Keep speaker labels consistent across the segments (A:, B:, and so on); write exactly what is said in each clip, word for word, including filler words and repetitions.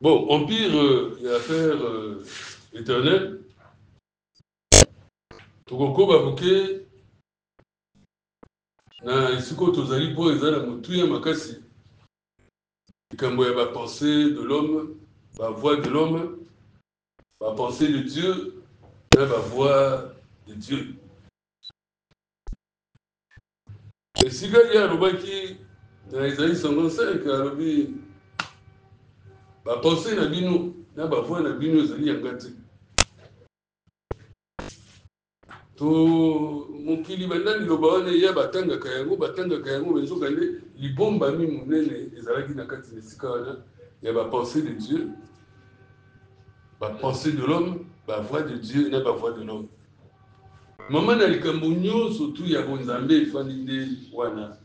A: Bon, empire euh, et affaires euh, éternelles. Tokoko babuke na isiko tozali po ezala mutuya makasi. Ikambo ya ba pensée de l'homme, ba voix de l'homme, ba pensée de Dieu, na ba voix de Dieu. Et si il y a robaki dans Isaïe cinquante-cinq alobi ba pensée na bino na ba voix na bino ezali yangati. To mokili bandani loba wana ya batanga kayango batanga kayango benzoka nde libomba mi munene ezalaki na kati na sika wana ya ba pensée de Dieu, ba pensée de l'homme, ba voix de Dieu na ba voix de l'homme. Maman na likambo nyonso tu ya bonzambe efandi nde wana.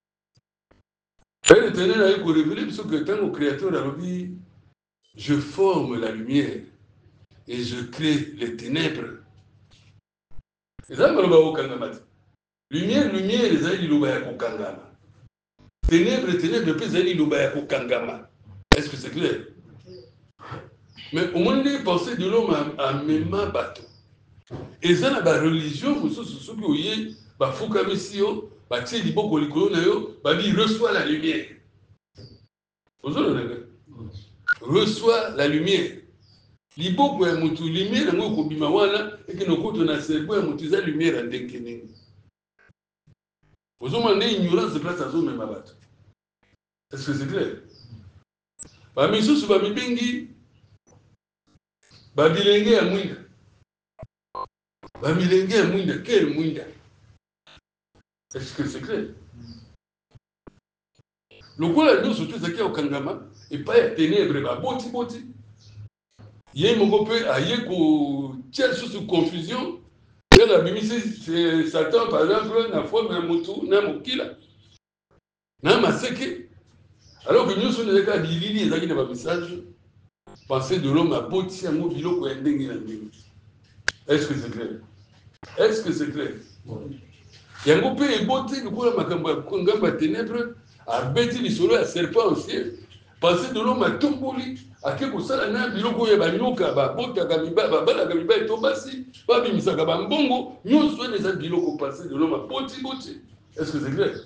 A: Père éternel a eu ko révéler biso que tant au créateur alobi je forme la lumière et je crée les ténèbres. Et ça, lumière, lumière, les aïe liloba ya kokangama. Ténèbres, ténèbres, les aïe liloba ya kokangama. Est-ce que c'est clair? Mais au moins, les pensées de l'homme à même bateau. Et ça, la religion, vous savez, ce que vous voyez, bah, Fouka Messio, bah, Tché Liboko Likolonayo, bah, il reçoit la lumière. Vous savez, reçoit la lumière. Liboko ya mutu lumière ngo ko bima wana ekino koto na cerveau ya mutu za lumière ndenkeneng. Vous avez une ignorance de place à zone même abat. Est-ce que c'est clair? Ba misusu ba mibengi ba bilenge ya mwinda. Ba milenge ya mwinda quel mwinda? Est-ce que c'est clair? Le quoi nous surtout zaki okangama et pas ya ténèbres ba boti boti. Yé moko pe aye ko tia sous confusion. Quand la Bible c'est Satan par exemple na forme ya mutu na mokila. Na maseke. Alors que nous sommes des cas d'ilili et zaki na ba message pensée de l'homme à boti ya mo biloko ya ndenge na ndenge. Est-ce que c'est clair? Est-ce que c'est clair? Yango pe eboti lokola makambo ya kongamba ténèbres a beti lisolo ya serpent ancien. Pensée de l'homme à tomboli. Ake kosala na biloko ya banyoka ba botaka miba ba bala ka miba to basi ba bimisaka ba mbongo nyonso eza biloko passé de l'homme boti boti. Est-ce que c'est clair?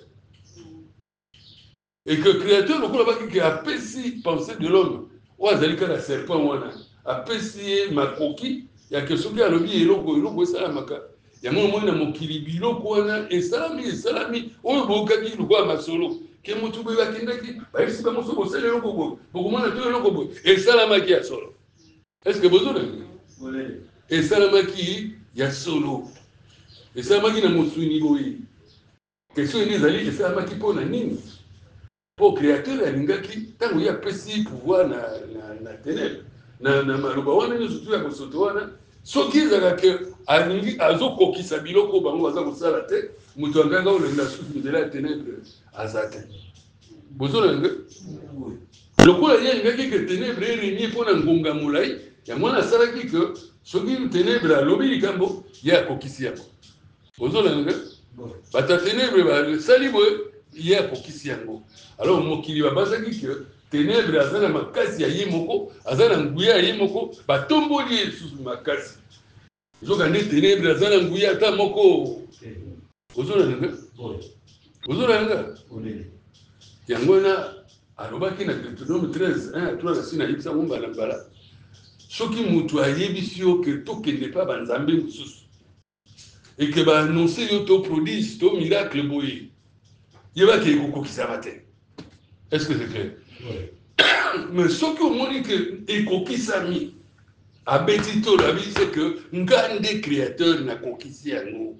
A: Et que créateur lokola ba ki a pesi pensée de l'homme o azali ka la serpent wana a pesi makoki ya ke soki alobi eloko eloko esala maka ya mo mo na mokili biloko wana esalami esalami o bokaki lokwa masolo ke mutu be bakindaki ba isi ba moso bosele loko bo bokomona to loko bo et salamaki ya solo. Est-ce que vous avez oui et salamaki ya solo et salamaki na mosuni boyi question ni zali et salamaki pona nini pour créateur alingaki tango ya pesi pouvoir na na na ténèbres na na maloba wana ni surtout ya kosoto wana soki zaka ke alingi azokokisa biloko bango baza kosala te mutu anganga olenda susu de la ténèbres azate. Bozona nga lokola yengaki ke ténèbres ereni mpona ngonga molai ya mwana asalaki ke soki ténèbres alobi likambo ye akokisi yango. Bozona nga bata ténèbres basali boye ye akokisi yango. Alors mokili babazaki ke ténèbres aza na makasi ya ye moko aza na nguya ya ye moko batomboli ye lisusu makasi zoka nde ténèbres aza na nguya ata moko. Bozona nga bozona nga yango na alobaki na Deutéronome treize un à trois kasi na yebisa ngo mbala mbala soki mutu ayebisi yo ke tokende pa banzambe mosusu et que ba annoncer yo to prodige to miracle boye yebaki ekokokisama te. Est-ce que c'est clair? Oui. Mais soki omoni ke ekokisami abeti to labi c'est que ngande créateur na kokisi yango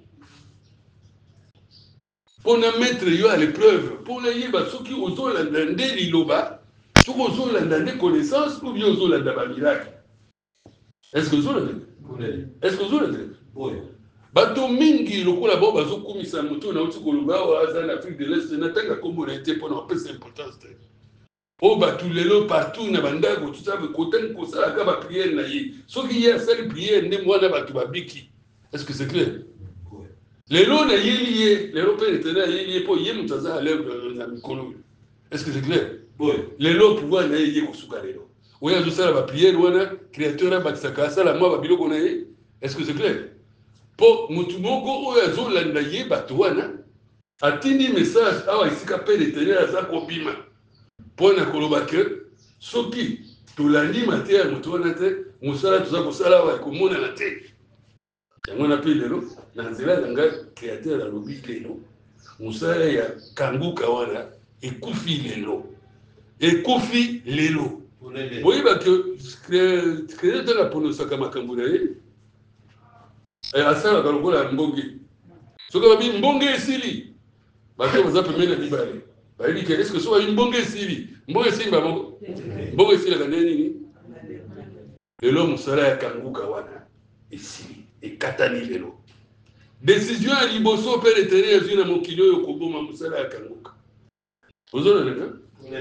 A: pour ne mettre yo à l'épreuve, pour ne yeba soki ozolanda nde liloba, soki ozolanda nde connaissance ou bien ozolanda ba miracle. Est-ce que ozolanda? Est-ce que ozolanda? Oui. Bato mingi lokola bo bazokumisa moto na uti koloba o aza na Afrique de l'Est na tanga kombo na été pour na pesa importance. O bato lelo partout na bandako tout ça koten ko sala ka ba prière na ye. Soki ya sali prière nde mwana bato babiki. Est-ce que c'est clair? Lelo na yeliye, lelo pe etena yeliye po yemu taza à l'œuvre na mikolo. Est-ce que c'est clair? Oui. Lelo pouvoir na yeye kosuka lelo. oyo azosala bapriere wana créateur abatisaka asala mwa babiloko na ye. Est-ce que c'est clair? Po mutu moko oyo azolanda ye bato wana atindi message awa esika mpe l'Éternel aza kobima mpona koloba ke soki tolandi mateya ya moto wana te mosala toza kosala awa ekomonana te. Yango na mpe lelo na nzela na ngai créateur alobi lelo mosala ya kanguka wana ekufi lelo ekufi lelo. Boyeba ke créateur aponosaka makambo na ye asalaka lokola mbonge soki babi mbonge esili bato baza pembeni na mibale bayebi ke eske so babi mbonge esili mbonge esili bamoko mbonge esilaka nde nini lelo mosala ya kanguka wana esili ekatani lelo décision ya liboso mpe l'Éternel ezwi na mokili oyo koboma mosala ya kanguka ozonanaka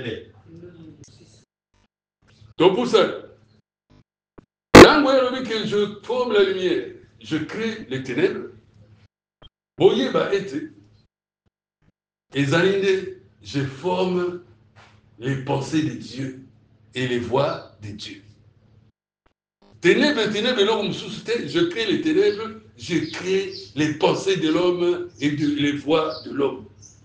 A: topusa ntango elobi ke je forme la lumière je crée les ténèbres boyeba ete ezali nde je forme les pensées de Dieu et les voies de Dieu. Ténèbres, ténèbres, l'homme sous-souté, je crée les ténèbres, je crée les pensées de l'homme et de, les voies de l'homme.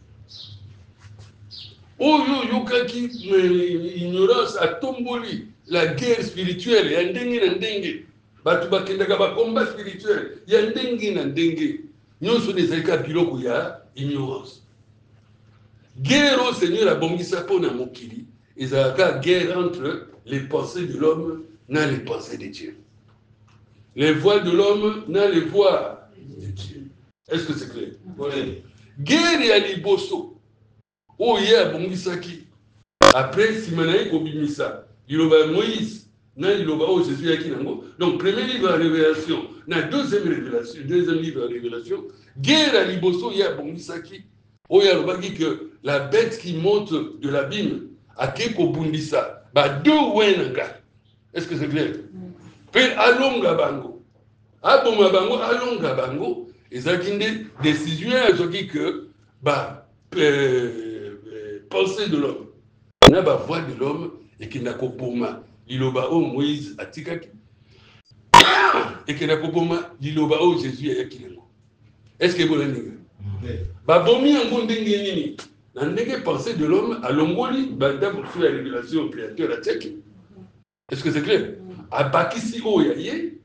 A: Oh yo yo kaki ignorance a tomboli la guerre spirituelle ya ndenge na ndenge batu bakendaka ba combat spirituel ya ndenge na ndenge nyonso nezalika biloko ya ignorance. Guerre au Seigneur a bongisa pona mokili ezalaka guerre entre les pensées de l'homme na les pensées de Dieu. Les voies de l'homme na les voies de Dieu. Est-ce que c'est clair? Oui. Guerre ya liboso oh yeah bongisaki après simanaï kobimisa iloba Moïse na iloba oh Jésus yaki nango. Donc premier livre de révélation na deuxième révélation deuxième livre de révélation guerre à liboso ya bongisaki oh yeah lobaki que la bête qui monte de l'abîme a keko bundisa ba deux wenanga. Est-ce que c'est clair? Pe alonga bango aboma bango alonga bango ezaki nde décision azoki que ba pensée de l'homme na ba voix de l'homme et qui n'a kopoma liloba o Moïse atikaki et qui n'a kopoma liloba o Jésus ayaki nango. Est-ce que vous l'avez ba bomi yango ndenge nini na ndenge pensée de l'homme alongoli banda pour faire la révélation au créateur à tchèque. Est-ce que c'est clair? Abakisi o yaye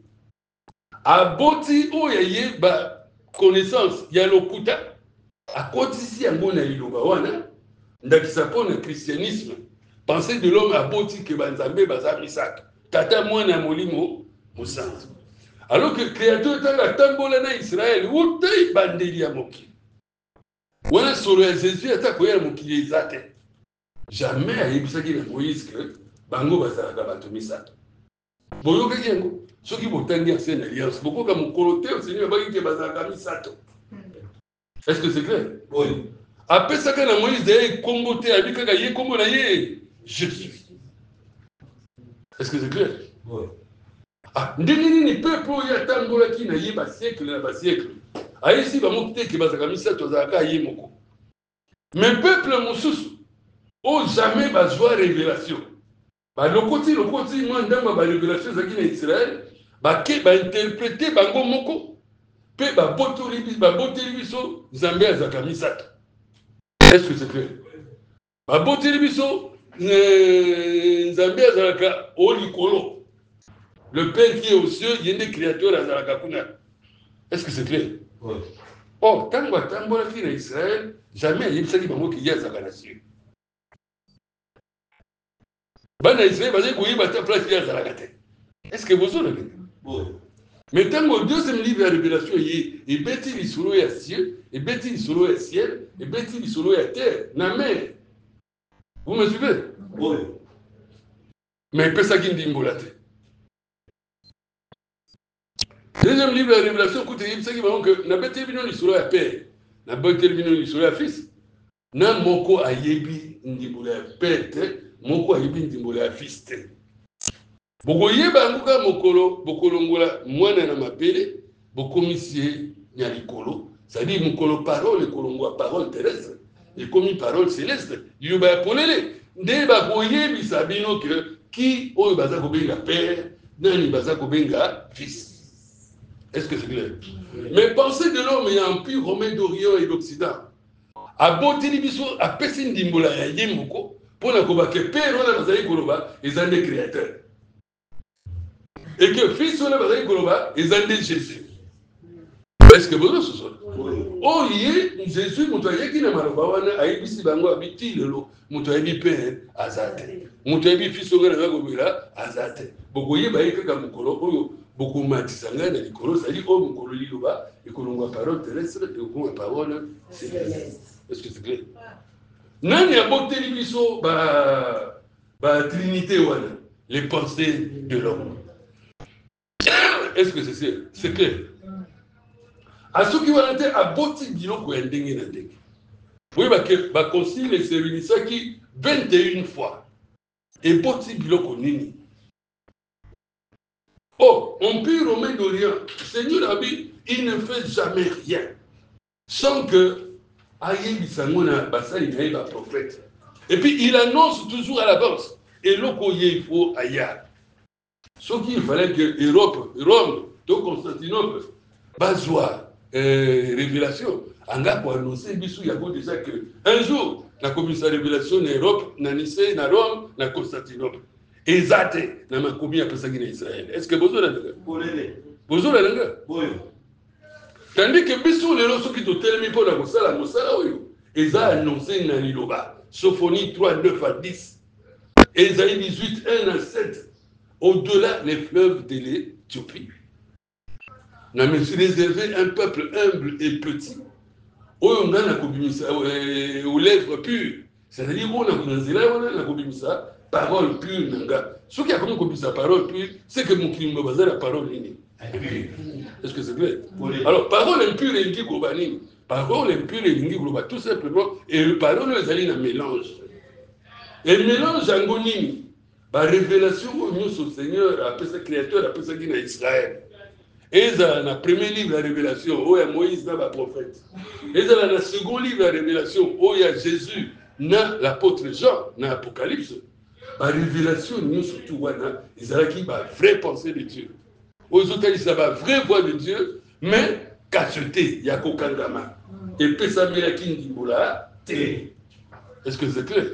A: aboti o yaye ba connaissance ya lokuta akotisi yango na liloba wana ndakisa pona christianisme pensée de l'homme aboti ke banzambe baza misaka tata mwana molimo mosantu alors que créateur tanga tambola na Israël utai bandeli ya mokili wana solo ya Jésus atakoya mokili ezate jamais ayebisaki na Moïse que bango bazalaka bato misaka boyokaki yango soki botangi ancienne alliance bokoka mokolo te Seigneur baki ke bazalaka misato. Est-ce que c'est clair? Oui. Après ça, quand Moïse est comboté avec kaka ye kombo na ye je suis. Est-ce que c'est clair? Oui. Ah, ndenge nini peuple ya tambola ki na ye ba siècle na ba siècle. Aïsi ba mokite ke bazaka misato zaka ye moko. Mais peuple mosusu o jamais bazwa révélation. Ba lokoti lokoti moi ndamba ba révélation zaki na Israël ba ke ba interpréter bango moko pe ba botoli ba boteli biso nzambe azaka misato. Est-ce que c'est clair? Ba boteli biso nzambe azaka o likolo. Le Père qui est aux cieux, il y a des créateurs azaka kuna. Est-ce que c'est clair? Oui. Oh, tant que tambola ki na Israël, jamais il s'agit bango ki azaka na cieux. Bana Israël bazé ko yiba ta place ya azaka te. Est-ce que vous savez? Oui. Mais tant que deuxième livre de révélation yi et beti lisolo ya cieux, et beti lisolo ya ciel, et beti lisolo ya terre, na mer. Vous me suivez? Oui. Mais peut ça qui ndimbola te. Deuxième livre de révélation écoute il ça qui va que na beti bino lisolo ya père, na beti bino lisolo ya fils. Na moko ayebi ndimbola ya père te, moko ayebi ndimbola ya fils te. Boko yeba nguka mokolo bokolongola mwana na mapele bokomisie nya likolo ça dit mokolo parole kolongwa parole terrestre et comme parole céleste yuba polele nde ba boyebisa bino que qui oyo baza kobenga père, nani baza kobenga fils. Est-ce que c'est clair? Mais pensée de l'homme, il y a un empire romain d'Orient et d'Occident. Aboteli biso apesi ndimbola ya ye moko pona kobake père wana bazali koloba ezande créateur. Et que fils wana bazali koloba ezande Jésus. Est-ce que vous ce soit? Oh yé Jésus muto yeki na maloba wana ayebisi bango abiti lelo muto yebi père azate. Muto yebi fils wana na kobela azate. Boko yeba yeka ka mukolo oyo boko matisanga na likolo sali o mukolo liloba ekolongwa parole terrestre et ko parole céleste. Est-ce que c'est clair? Nani aboteli biso ba ba trinité wana les pensées de l'homme. Est-ce que c'est c'est clair? À ceux qui vont entrer à boti biloko ya ndenge na ndenge. Oui, bah que bah concile et réunissant qui vingt et une fois. Et boti biloko nini. Oh, empire romain d'Orient, Seigneur Abi, il ne fait jamais rien sans que aïe bisangona basali na ba prophète. Et puis il annonce toujours à l'avance. Et l'okoye il faut ailleurs. Ce qu'il fallait que Europe, Rome, to Constantinople, bazoa Euh, révélation anga pour annoncer bisu yako déjà que un jour na komisa révélation na Europe na Nice na Rome na Constantinople ezate na makomi ya pesaki na Israël. Est-ce que bozo na nga bolele bozo na nga boyo tandis que bisu lelo soki to telemi pour la kosala mosala oyo eza annoncé na liloba Sophonie trois neuf à dix, Ésaïe dix-huit un à sept, au-delà les fleuves de l'Éthiopie. N'a me suis réservé un peuple humble et petit. Oyo ngana kobimisa aux lèvres pures. C'est-à-dire on a kunazela on a kobimisa parole pure nanga. Ce qui a comme kobimisa parole pure, c'est que mon kimo baza la parole nini. Est-ce que c'est clair? Alors parole impure et ingi globani. Parole impure et ingi global tout simplement et le parole les alliés na mélange. Et mélange angonini. Ba révélation au nous Seigneur après ce créateur après ce qui na Israël. Et dans le premier livre de la révélation, où il y a Moïse, dans le prophète. Et dans le second livre de la révélation, où il y a Jésus, dans l'apôtre Jean, dans l'Apocalypse. La révélation, nous surtout, ils ont la vraie pensée de Dieu. Aux autres, ils ont la vraie voix de Dieu, mais cacheté, il y a Kokandama. Et Pessamela Kindibola, Té. Est-ce que c'est clair?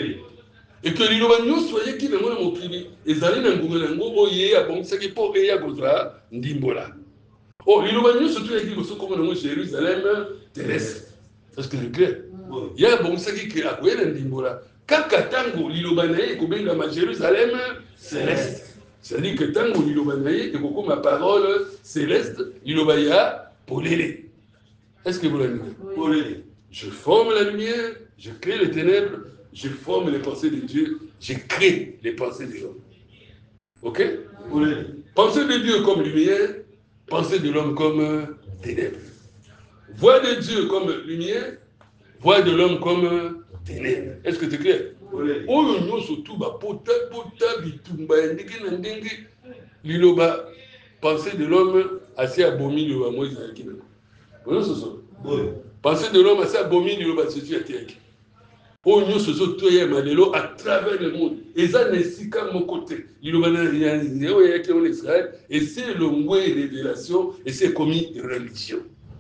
A: Et que les gens soient qui n'ont pas mokili et zali na ngumela ngo oye ya bon saki po e ya gozwa ndimbola. Oh les gens surtout qui go soko na Jérusalem terrestre. Est-ce que c'est clair? Il y a bon saki qui a koyela ndimbola. Kaka tango lilobanaye ko benga ma Jérusalem céleste. C'est-à-dire que tango lilobanaye ko ko ma parole céleste lilobaya polele. Est-ce que vous l'avez dit? Polele. Je forme la lumière, je crée les ténèbres. Je forme les pensées de Dieu, je crée les pensées de l'homme. Ok? Oui. Pensée de Dieu comme lumière, pensée de l'homme comme ténèbres. Voix de Dieu comme lumière, voix de l'homme comme ténèbres. Est-ce que c'est clair? Oui. Oyo nyo surtout ba pota pota bitumba ndenge na ndenge liloba pensée de l'homme assez abomi liloba Moïse akina. Oyo soso. Oui. Pensée de l'homme assez abomi liloba Jésus akina. Oh, nous sommes tous à travers le monde. Et ça, c'est comme mon côté. Il y a en Israël. Et c'est le mot de révélation. Et c'est commis religion.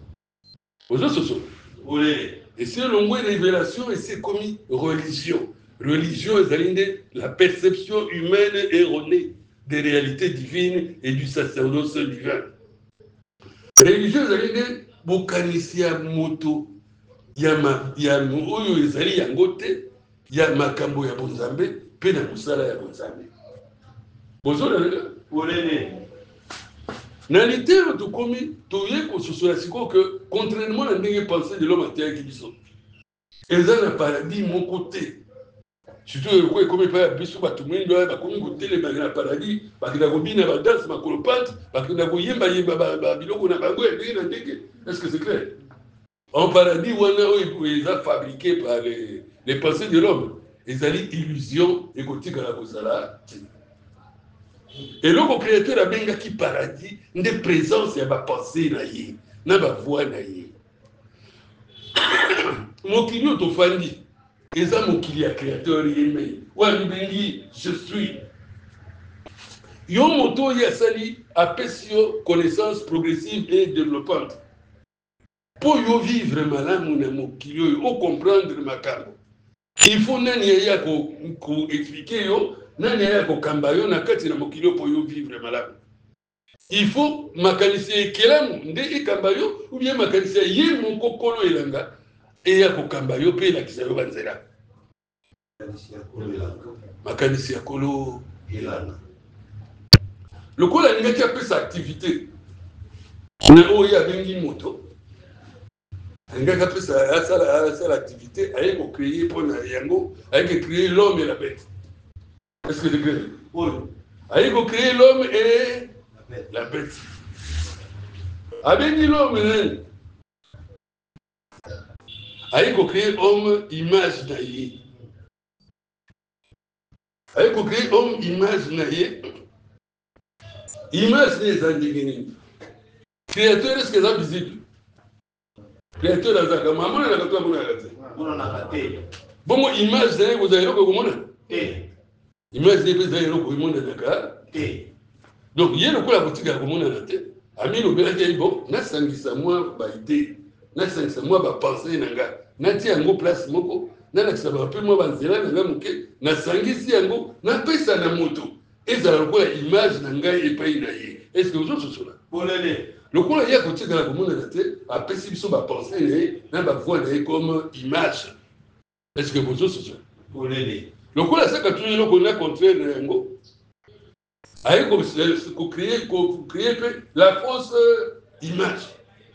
A: Et c'est le mot de révélation. Et c'est commis religion. Religion, c'est la perception humaine erronée des réalités divines et du sacerdoce divin. Religion, c'est Bokanisia Moto. Yama yamu oyo ezali yangote ya makambo ya bonzambe pe na musala ya bonzambe bozo na olele na litero to komi to ye ko sosola siko que contrairement à ndenge pensée de l'homme à terre qui biso eza na paradis mon côté surtout ko komi pa biso ba tumendo ba komi ko tele ba na paradis ba kina ko bina ba danse ma kolopante ba kina ko yemba yemba ba biloko na bango ndenge na ndenge. Est-ce que c'est clair? En paradis, où ils ont fabriqué par les, les pensées de l'homme. Ils ont dit illusion et côté à la Bosala. Et là, le créateur a bien qui paradis, une présence, il y a ma pensée, il y a ma voix. Mon client est offendu. Ils ont mon client créateur, il est je suis. yo moto ya sali apesi yo connaissance progressive et développante pour yo vivre malamu na mokili oyo o comprendre makambo il faut nani ya ko ko expliquer yo nani ya ko kamba yo na kati na mokili oyo pour yo vivre malamu il faut makanisi ekelamu nde ekamba yo ou bien makanisi ye moko kolo elanga e ya ko kamba yo pe la kisa yo banzela makanisi ya kolo elanga lokola ningaki apesa activité na oyo abengi moto ngaka apesa asala asala activité aye ko créer pona yango aye ko créer l'homme et la bête est-ce que c'est clair oui aye ko créer l'homme et la bête abengi l'homme aye ko créer homme image na ye aye ko créer homme image na ye image les andingeni créateur est-ce que ça visible créateur dans un maman na katwa mona kate mona na kate bongo image d'ailleurs vous avez loko komona eh image des pays d'ailleurs loko komona naka eh donc yé lokola botika komona na te ami lo bela ke bon na sangisa moi ba idée na sangisa moi ba penser nanga na ti yango place moko na na kisaba pe moi ba nzela nanga moke na sangisi yango na pesa na moto ezala lokola image na ngai epai na ye est-ce que vous autres cela bolele lokola ya kotika na komona na te apesi biso ba penser ne na ba voix na comme image est-ce que vous autres cela bolele lokola ça ka toujours loko na contraire na yango aye ko ko créer ko créer la fausse image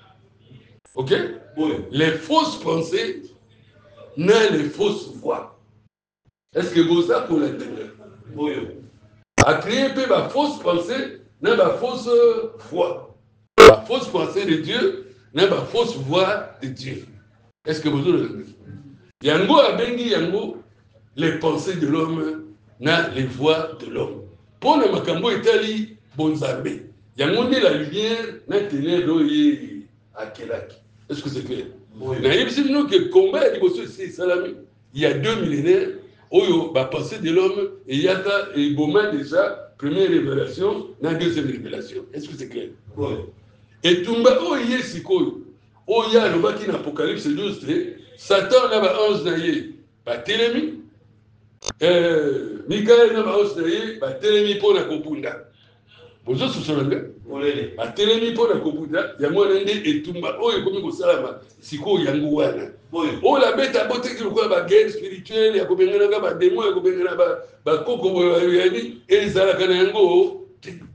A: OK oui les fausses pensées na les fausses voix est-ce que vous ça pour l'entendre oui a créé peu la fausse pensée, n'a pas fausse foi. La fausse pensée de Dieu n'a pas fausse voix de Dieu. Est-ce que vous avez Yango a bengi yango les pensées de l'homme n'a les voix de l'homme. Pour le makambo itali bonzambe. Yango ne la lumière n'a tenu d'oyer à Kelak. Est-ce que c'est clair? Oui. Nous que combat c'est salami. Il y a deux millénaires. Oyo ba pensée de l'homme et yaka et boma déjà première révélation na deuxième révélation est-ce que c'est clair oui et tumba oyo sikoyo oya lo baki na apocalypse douze Satan na ba ange na ye ba telemi euh Michael na ba ange na ye ba telemi pona kopunda bozo sosolanga olele ba telemi pona kopunda yango nde etumba oyo komi ko salama sikoyo yango wana oh la bête a beauté qui le ba guerre spirituelle ya kobengana ka ba démon ya kobengana ba ba koko yani ezala kana yango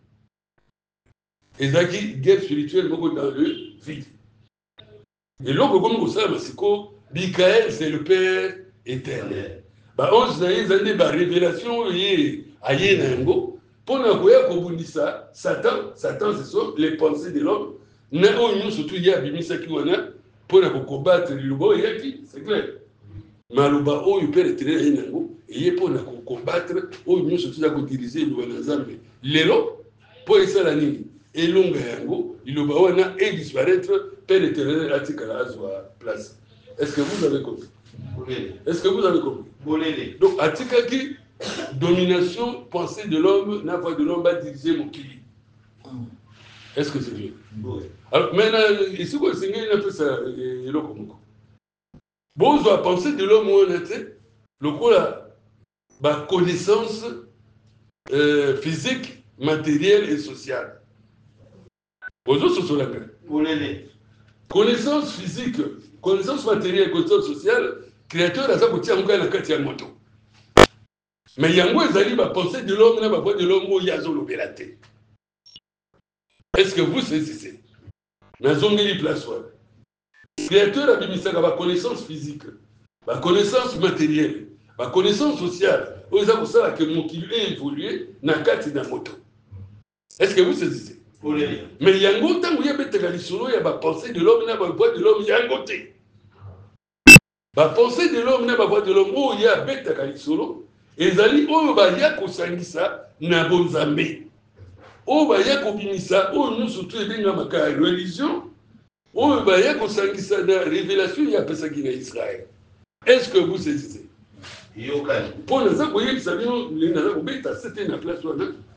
A: ezaki guerre spirituelle moko dans le vide et loko comme ça masiko Michael c'est le père éternel ba ange na yezande ba révélation yi aye na yango pona koya kobundisa Satan Satan ce sont les pensées de l'homme na onyo surtout ya bimisa ki wana pour combattre le lobo yaki c'est clair maluba o yupere éternel yenango et pour combattre o nous surtout à utiliser le wanazambe lelo pour esala nini elonga yango iloba wana et disparaître père éternel atikala azwa place est-ce que vous avez compris est-ce que vous avez compris donc atikaki domination pensée de l'homme na voix de l'homme va diriger mokili est-ce que c'est vrai oui. Alors maintenant ici quoi c'est une peu ça et le comme bon je penser de l'homme honnête le coup là ba connaissance euh, physique matérielle et sociale bonjour ce sont là connaissance physique connaissance matérielle connaissance sociale créateur a ça pour tirer encore la carte ya moto mais yango ezali ba penser de l'homme na ba voix de l'homme o yazo lobelate. Est-ce que vous saisissez? Nazongeli place wa. Créateur a bimisaka ba connaissance physique, ba connaissance matérielle, ba connaissance sociale. Oza kusala que mokili évoluer na kati na moto. Est-ce que vous saisissez? Mais yango tango ya beteka lisolo ya ba pensée de l'homme na ba voix de l'homme yango te. Ba pensée de l'homme na ba voix de l'homme o ya beteka lisolo ezali oyo ba ya kosangisa na bonzambe. Oh bah ya kobimisa oh nous surtout ebenga maka religion oh bah ya kosangisa na révélation ya pesa ki na Israël. Est-ce que vous saisissez? Yokan pour les akoyebisa bino les na ko beta c'était na place wana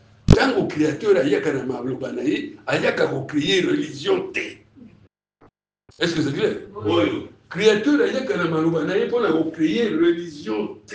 A: tango créateur ayaka na maloba na ye ayaka créer religion te. Est-ce que c'est clair? Oui. Créateur ayaka na maloba na ye pour créer religion te.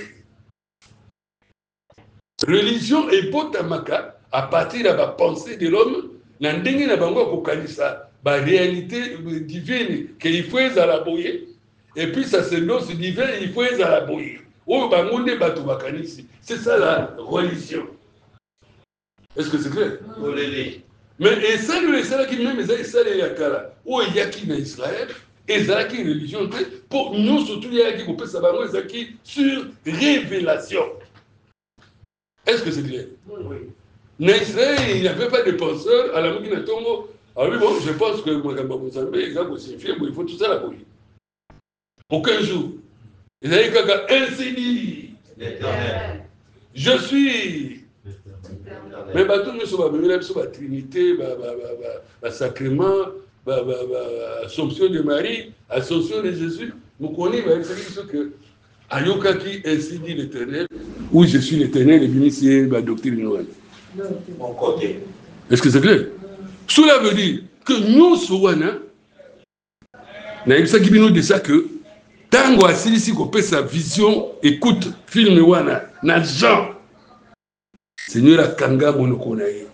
A: Religion est potamaka à partir de la pensée de l'homme na ndenge na bango kokanisa ba réalité divine qu'il faut à la boyer et puis ça c'est l'os divin il faut à la boyer. Oh bango nde bato bakanisi. C'est ça la religion. Est-ce que c'est clair? Oui. Mais et ça le ça qui même ça ça les yakala. Oh il y a qui en Israël et ça qui religion pour nous surtout il y a qui peut ça bango ça qui sur révélation. Est-ce que c'est clair? Oui. En Israël, il n'y avait pas de penseur à la Moukina Tongo. Ah oui, bon, je pense que Mwakamba Mozambique, exemple, il faut tout ça la bouille. Aucun jour. Ils avaient ainsi dit. Je suis. Mais bah, tout le monde sur la Trinité, le sacrement, l'Assomption de Marie, l'Assomption de Jésus. Vous connaissez que Ayoka qui ainsi dit l'Éternel, où je suis l'Éternel, et bien c'est la doctrine nouvelle. Mon côté. Est-ce que c'est clair? Cela veut dire que nous, Souana, nous avons dit ça que Tango a ici qu'on peut sa vision, écoute, film Wana, na Jean. Seigneur a Kanga Monokonaye.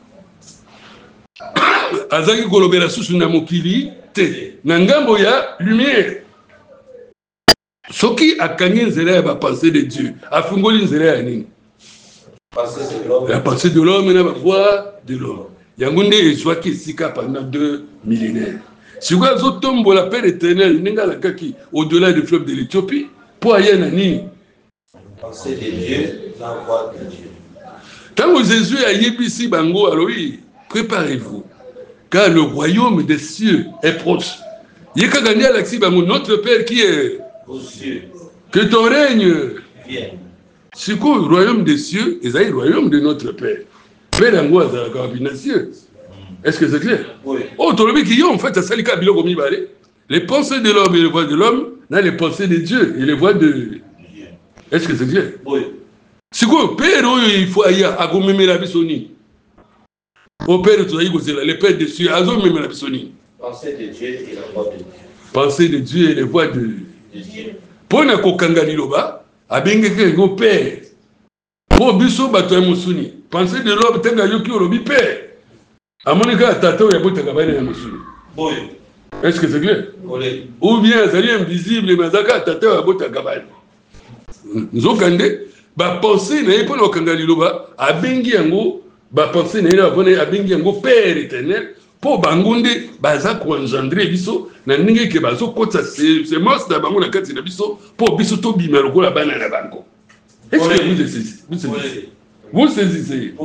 A: Azaki Kolobera Susu Namokili, te. Nangambo ya lumière. Ce qui a gagné la pensée de Dieu, a fungoli nzela nini? La pensée de l'homme et la voix de l'homme. Yangunde et soit qui sika pendant deux millénaires. Si vous avez tombé la paix éternelle, au-delà du fleuve de l'Éthiopie, pour aller à Nini. Pensée de Dieu, la voix de Dieu. Quand Jésus a yébisi bango, alors oui, préparez-vous, car le royaume des cieux est proche. Yeka gagné Alexis bango, notre Père qui est aux cieux. Que ton règne vienne. C'est quoi le royaume des cieux? Et c'est le royaume de notre Père. Père Angoua, c'est la carabine des cieux. Est-ce que c'est clair? Oui. Oh, tu as qui en fait, c'est le cas de les pensées de l'homme et les voix de l'homme, là, les pensées de Dieu et les voix de. Est-ce que c'est clair? Oui. C'est quoi? Père, il faut aller à Gomé la Bissoni. Au Père, tu as dit les pères des cieux, à Gomé la Bissoni. Pensée de Dieu et la voix de Dieu. Pensée de Dieu et les voix de Dieu. Pour ne kokanga liloba, abengeke go père. Pour biso bato musuni. Pensée de l'homme tenga yoki olobi père. Amonika tata ya bota kabane ya musuni. Boy. Est-ce que c'est clair? Oui. Ou bien c'est invisible mais zaka tata ya bota kabane. Nzokande ba pensée na yepo na kokanga liloba abengi yango ba pensée na ina bone abengi yango père éternel. Pour bangunde baza ko engendrer biso na ninge ke bazo kota c'est c'est mos da bango na kati na biso pour biso to bima lokola bana na bango. Est-ce que vous saisissez? Vous saisissez? Vous saisissez?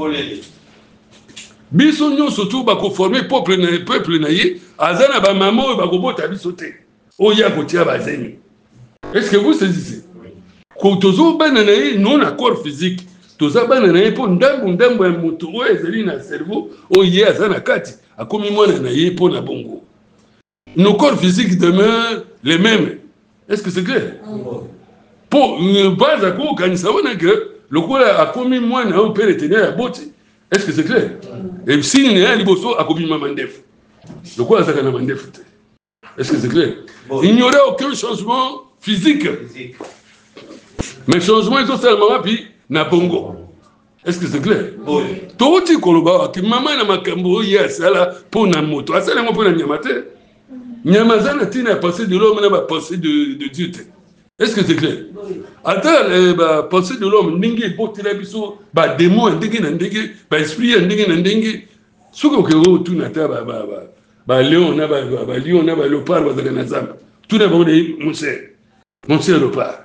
A: Biso nyo surtout ba ko former peuple na peuple na ye azana ba maman ba ko bota biso te. Oya ko tia bazeni. Est-ce que vous saisissez? Ko tozo bana na ye non accord physique. Toza bana na ye po ndambu ndambu ya mutu o ezeli na cerveau oye azana kati. A comme moi, pour na bongo. Nos corps physiques demeurent les mêmes. Est-ce que c'est clair? Pour ne pas à quoi quand ça va que le corps a comme moi na peut retenir la beauté. Est-ce que c'est clair? Et si il y a liboso a comme ma mandef. Le corps ça kana mandef. Est-ce que c'est clair? Il n'y aurait aucun changement physique. Mais changement ils sont seulement puis na bongo. Est-ce que c'est clair? Oui. Tout est koloba ki mama na makambo ya sala pour na moto. Asala mo pour na nyamate. Nyamazana tina pensée de l'homme na ba pensée de de Dieu. Est-ce que c'est clair? Oui. Attends ba pensée de l'homme ndenge botela biso ba démon ndenge na ndenge ba esprit ndenge na ndenge. Suko ke o tu na ta ba ba ba ba lion na ba ba lion na ba léopard ba zaka na zamba. Tout na ba de mon cher. Mon cher léopard.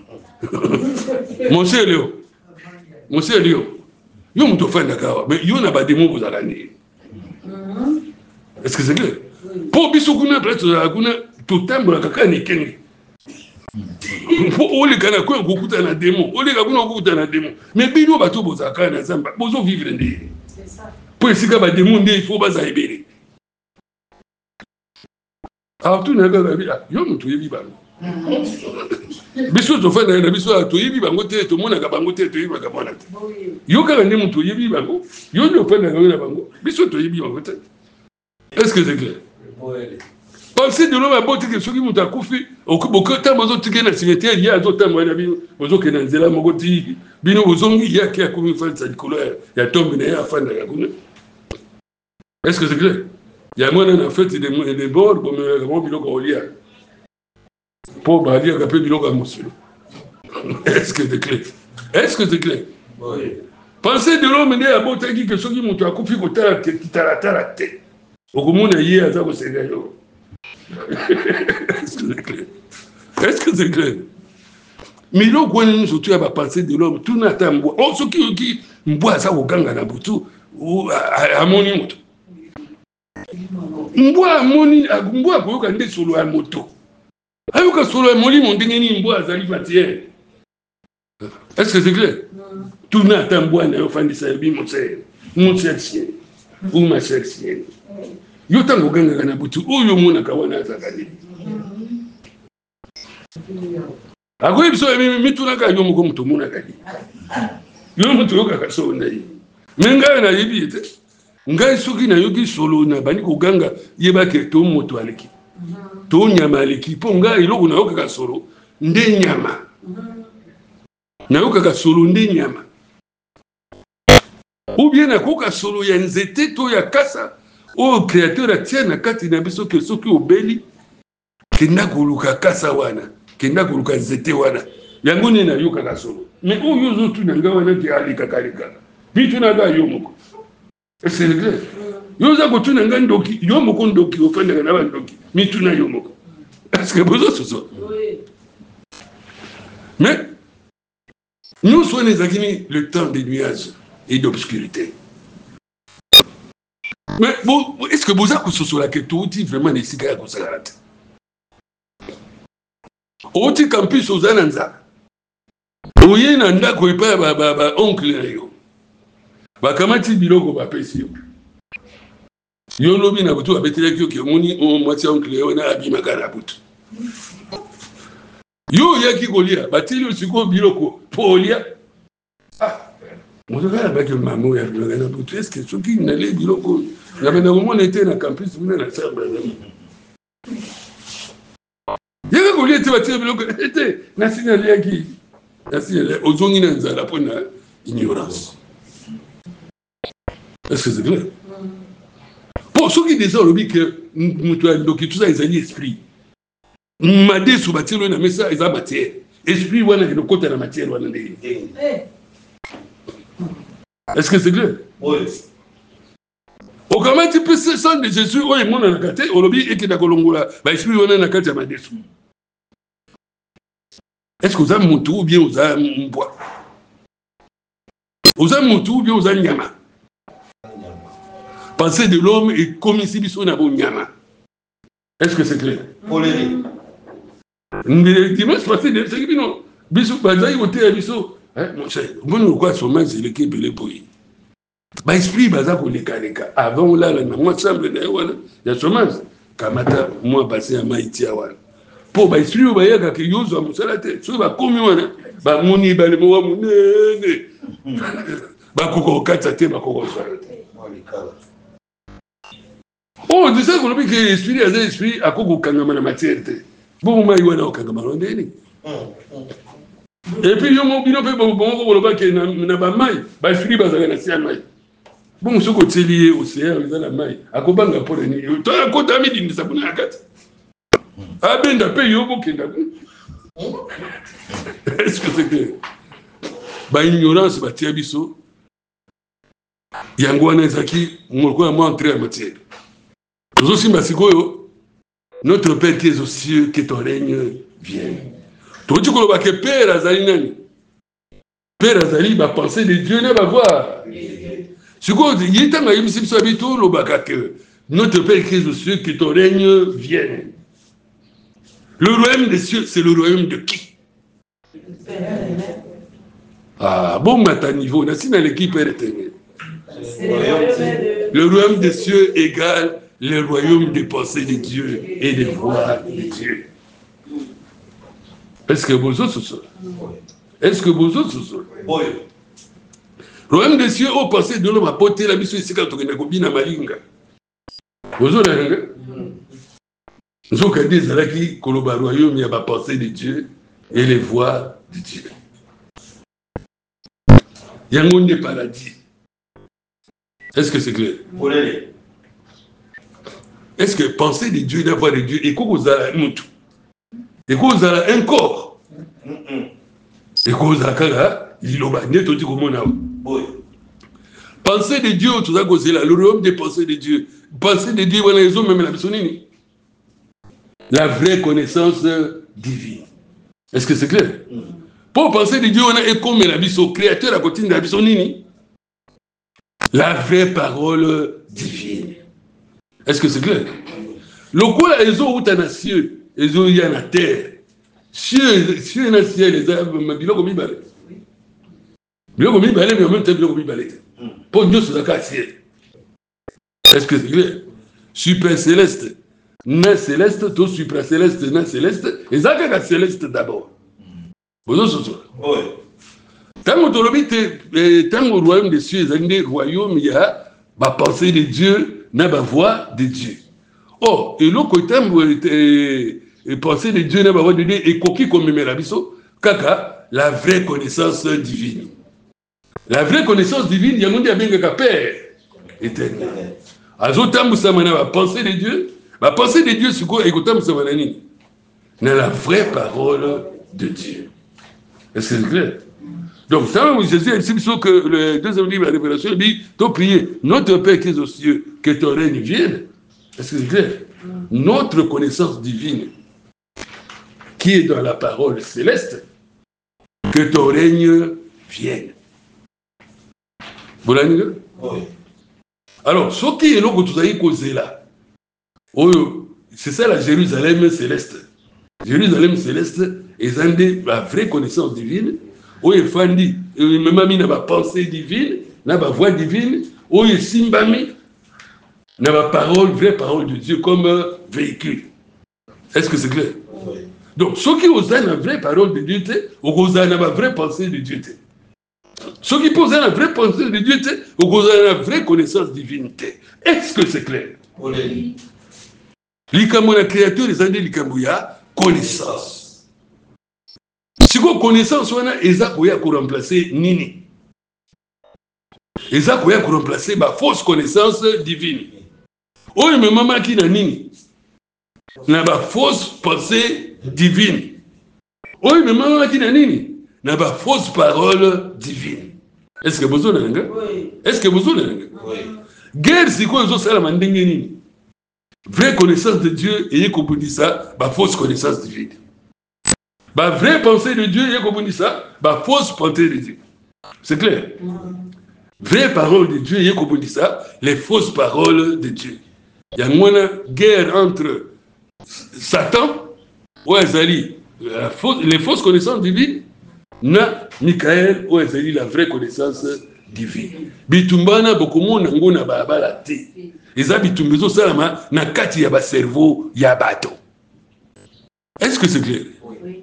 A: Mon cher lion. Monsieur Léo, yo muto fanda kawa, mais yo na ba démon vous allez. Est-ce que c'est clair? Pour biso kuna peut-être kuna tout tembo la kaka ni kengi. Pour ole kana ko kukuta na démon, ole ka kuna kukuta na démon. Mais bino bato bozaka na zamba, bozo vivre ndé. C'est ça. Pour sika ba démon ndé il faut baza ebele. Alors tout na kaka yo muto yebi ba. biso to fana na biso to yibi bango te to mona ka bango te to yibi ka mona te yo ka ndi mutu yibi bango yo no fana na bango biso to yibi bango te. Est-ce que c'est clair? Pensez de l'homme à beauté que ceux qui m'ont accoufi au beaucoup temps aux autres qui na cimetière il y a d'autres temps na bino bozo ke na nzela mokoti bino bozongi ya ki akumi fa sa couleur ya tombe na ya fana ya kuna. Est-ce que c'est clair? Il y a moins en fait des des bords pour me comment biloko olia pour bali ka pe biloko monsieur. Est-ce que c'est clair? Est-ce que c'est clair? Oui. Pensez de l'homme né à beauté que ceux qui m'ont accoufi ko tala ki tala tala te okomona ye aza ko segayo. Est-ce que c'est clair? Est-ce que c'est clair? Mais là, quand nous surtout à penser de l'homme, tout n'a pas mboa. Oh, ceux qui qui mboa ça au ganga na butu ou à moni moto. Mboa moni à mboa ko ka ndé solo à moto. Ayo ka solo à moni mon ndengeni mboa zali matière. Est-ce que c'est clair? Tout n'a pas mboa na yo fandi serbi mon sel. Mon sel ou ma sel. Yo tango ganga na butu oyo mona kawana zakali agoye biso mituna ka yo muko muto mona kali yo muto yoka kaso ndai menga na yibi te ngai soki na yoki solo na bani ko ganga yeba ke to moto aleki to nyama aleki po ngai iloko na yoka kasolo nde nyama na yoka kasolo nde nyama ou bien na ko kasolo ya nzete to ya kasa. Oh, créateur a tient na kati na biso ke soki obeli kenda kuluka kasa wana kenda kuluka zete wana yango ni na yoka kasolo mais o yozo tu na ngawana ki ali kakalika bitu na ga yomoko c'est vrai yoza ko tu na ngandoki yomoko ndoki ofanda na bandoki mitu na yomoko est-ce que bozo soso oui mais nous sommes les akini le temps des nuages et d'obscurité. Mais bon, est-ce que vous avez que la question vraiment les cigares comme ça? Oti campus aux Ananza. Oye nanda ko ipa ba ba ba oncle yo. Ba kamati biloko ba pesi yo. Yo lobi na butu abetele kyo ke moni on mwati oncle yo na abima kana butu. Yo yaki kolia batili usiko biloko polia. Ah. Moi je vais avec maman ya na butu est-ce que ceux qui n'allait biloko il y avait un était dans le campus, il y avait un serbe. Il y avait un collier qui était national qui national aux zones de la bonne ignorance. Est-ce que c'est clair? Pour ceux qui disent aujourd'hui que tout ça, ils ont l'esprit. Madé sous bâtir le message, ils ont matière. Esprit, on a le côté de la matière. Est-ce que c'est clair? Oui. Au comment tu peux se sentir de Jésus, oh, il m'a nakate, au lobby et qui n'a colongola, bah, il suit on a nakate à ma dessous. Est-ce que vous avez mon tour ou bien vous avez mon bois? Vous avez mon tour ou bien vous avez nyama? Pensez de l'homme et comme ici, ils sont à bon nyama. Est-ce que c'est clair? Polémique. Dimanche passé, c'est qui non? Bisou, bah, ça y est, à bisou. Mon cher, vous ne quoi son main, c'est le qui belé pour y. Bah, esprit, bah, ça pour les caricats. Avant, là, moi, semble, il y a chômage. Kamata, moi, passé à Maïti, à Wan. Pour bah, esprit, bah, il y a quelque chose à mon salaté. Soit, bah, comme moi, bah, mon y, bah, le mot, mon nez. Bah, coco, quatre, ça bah, coco, salaté. Oh, tu sais qu'on a dit que l'esprit, a l'esprit, à coco, kangama, la matière. Bon, moi, il y a un kangama, on est. Et puis, il y a un bino fait bon, bon, bon, bon, qui n'a pas maille. Bah, esprit, bah, ça va être maille. Bon, ce côté lié au ciel, il y a la maille. À quoi banga pour les nids? Tu as un côté ami d'une sabune à quatre. Ah, ben, d'après, il y a un bouquet d'abou. Est-ce que c'est que. Bah, ignorance, bah, tiens, bisso. Yangouane Zaki, mon coin, moi, entré en matière. Nous aussi, Massiko, notre Père qui est aux cieux, que ton règne vienne. Tu dis que le Père Azali nani. Père Azali va penser de Dieu ne va voir. Ce qu'il y a un peu de habitude, le Bakake. Notre Père qui est aux cieux, que ton règne vienne. Le royaume des cieux, c'est le royaume de qui? Ah, bon, matin niveau, on a l'équipe éternelle. Le royaume des cieux égale le royaume des pensées de Dieu et des voix de Dieu. Est-ce que vous autres ce Est-ce que vous autres ce
B: Oui.
A: Royaume des cieux, au passé de l'homme a porté la mission ici quand on a combien malinga. Vous autres, nous avons dit que le royaume a pensé de Dieu et les voies de Dieu. Il y a un monde de paradis. Est-ce que c'est clair?
B: Oui.
A: Est-ce que penser de Dieu, d'avoir de Dieu, et que vous avez un tout, et que vous avez un corps, et que vous avez il y a tout comme on a. Penser de Dieu, tout ça, c'est là, le royaume de penser de Dieu. Penser de Dieu, voilà, ils ont même la personne. La vraie connaissance divine. Est-ce que c'est clair? Pour penser de Dieu, on a comme la vie au créateur à côté de la personne. La vraie parole divine. Est-ce que c'est clair? Le quoi, ils ont où dans les cieux, ils ont dans la terre. Cieux, cieux dans le ciel, les arbres, mais bilo comme ils balent. Bilo comme ils balent, mais en même temps, bilo comme ils balent. Pour Dieu, c'est le ciel. Est-ce que c'est clair? Super céleste, nain céleste, tout super céleste, nain céleste, et ça, c'est céleste d'abord. Vous avez ce oui. Tant que au royaume des cieux, il y a un royaume, il y a la pensée de Dieu, il y a la voix de Dieu. Oh, et l'autre côté, la pensée de Dieu, il y a la voix de Dieu, et qui comme Merabiso, kaka, la vraie connaissance divine. La vraie connaissance divine, il y a un monde qui a bien Père éternel. Alors, tant que la pensée de Dieu, la pensée de Dieu, c'est quoi? Écoutez, c'est la vraie parole de Dieu. Est-ce que c'est clair? Donc, ça, Jésus a dit que le deuxième livre de la Révélation dit, tu prier, notre Père qui est aux cieux, que ton règne vienne. Est-ce que c'est clair? Notre connaissance divine, qui est dans la parole céleste, que ton règne vienne. Vous l'avez dit? Oui. Alors, ce qui est là que tu as causé là, c'est ça la Jérusalem céleste. Jérusalem céleste est la vraie connaissance divine. Où il faut dire, même si la pensée divine, la voix divine, où il simbami, la parole, vraie parole de Dieu comme véhicule. Est-ce que c'est clair? Oui. Donc, ceux qui osent la vraie parole de Dieu, osent la vraie pensée de Dieu. Ceux qui posent la vraie pensée de Dieu, osent la vraie connaissance divine. Est-ce que c'est clair? Oui. L'ikamu la créature, ils ont dit l'ikamu ya connaissance. Si vous connaissance, on a Eza Koya pour remplacer Nini. Eza Koya pour remplacer ma fausse connaissance divine. Oui, mais maman qui n'a Nini. N'a pas fausse pensée divine. Oui, mais maman qui n'a Nini. N'a pas fausse parole divine. Est-ce que vous avez un oui. Est-ce que vous avez un oui. Guerre, c'est quoi, ça, la mandingue Nini? Vraie connaissance de Dieu, et comme vous dites ça, ma fausse connaissance divine. Ma vraie pensée de Dieu, et comme vous dites ça, ma fausse pensée de Dieu. C'est clair? Vraie parole de Dieu, et comme vous dites ça, les fausses paroles de Dieu. Il y a une guerre entre Satan, ou Ezali, les fausses connaissances divines, na Michael, ou Ezali, la vraie connaissance divine. Bitumbana, beaucoup de monde n'a pas la tête. Les habitudes de salama na kati ya ba cerveau ya bateau. Est-ce que c'est clair? Oui.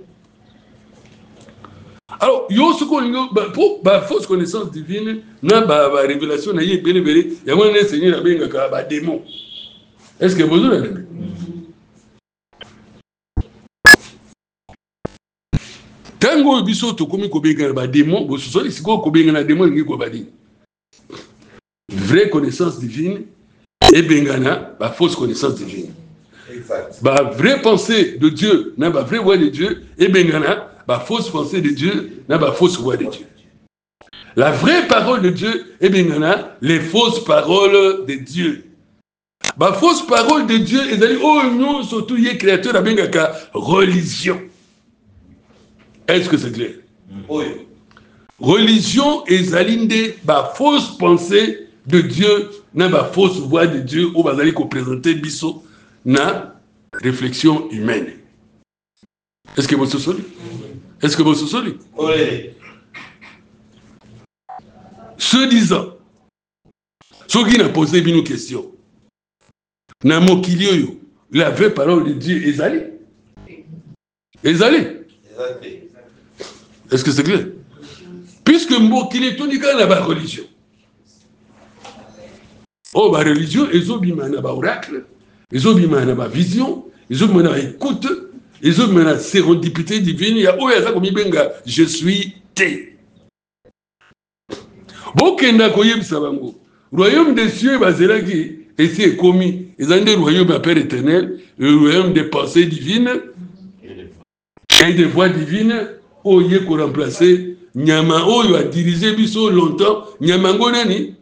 A: Alors, yo ce qu'on pour ba fausse connaissance divine, na ba ba révélation na yé belé belé, ya mona ne Seigneur na benga ka ba démon. Est-ce que vous avez tango biso to komi ko benga ba démon, bo so li siko ko benga na démon ngi ko ba di. Vraie connaissance divine. Et Bengana, la fausse connaissance divine. Exact. La vraie pensée de Dieu, la vraie voix de Dieu, et Bengana, la fausse pensée de Dieu, la fausse voix de Dieu. La vraie parole de Dieu, et Bengana, les fausses paroles de Dieu. La fausse parole de Dieu, ils disent, oh non, surtout, il y a créateur à Bengaka, religion. Est-ce que c'est clair? Oui. Religion est zalinde, la fausse pensée de Dieu, n'a pas fausse voix de Dieu, ou va aller présenter biso, na réflexion humaine. Est-ce que vous se souvenez? Est-ce que vous se souvenez? Oui. Ce disant, ceux qui n'ont posé une question, n'a mokilio, la vraie parole de Dieu est allée. Est allée. Est-ce que c'est clair? Puisque Mbokili Tonika n'a pas religion. Oh, ma religion, ils ont mis un oracle, ils ont mis une vision, ils ont mis une écoute, ils ont mis une sérendipité divine. Il y a oh, benga, je suis T. Bokenda koyem sabango. Royaume des cieux, bazélaki, et c'est commis. Ils ont des royaumes à Père éternel, le royaume des pensées divines et des voix divines. Oh, il faut remplacer. Nyama, oh, il a dirigé biso longtemps. Nyamango nani?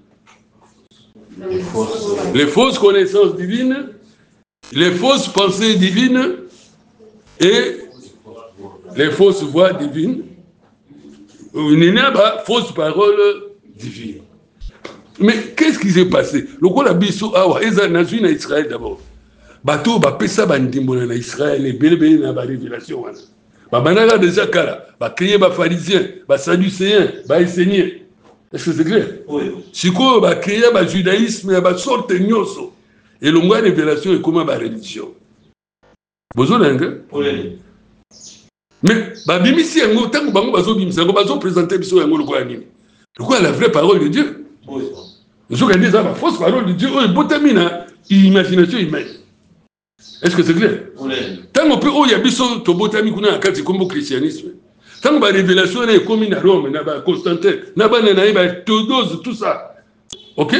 A: Les fausses. les fausses connaissances divines, les fausses pensées divines et les fausses voix divines. Il n'y a pas fausses paroles divines. Mais qu'est-ce qui s'est passé? Le coup la biso awa eza nazu na Israël d'abord. Bato ba pesa bandimbo na Israël et belebele na ba révélation wana. Ba banaka déjà kala, ba créer ba pharisiens, ba sadducéens, ba esséniens. Est-ce que c'est clair? Oui. Si quoi va créer le judaïsme, il va sortir de nyoso. Et l'on voit révélation et comment la religion. Vous avez oui. Mais, bah, bimisi yango, tant que bango bazo bimisi yango, bazo présenter biso yango le quoi nini? Le quoi la vraie parole de Dieu? Oui. Les gens qui disent la fausse parole de Dieu, oh, botamina, imagination humaine. Est-ce que c'est clair? Oui. Tant qu'on peut, oh, il y a biso to botami kuna akati kombo christianisme. Tant que la révélation est commune à Rome, na Constantin, na ba na Théodose, tout ça. Ok?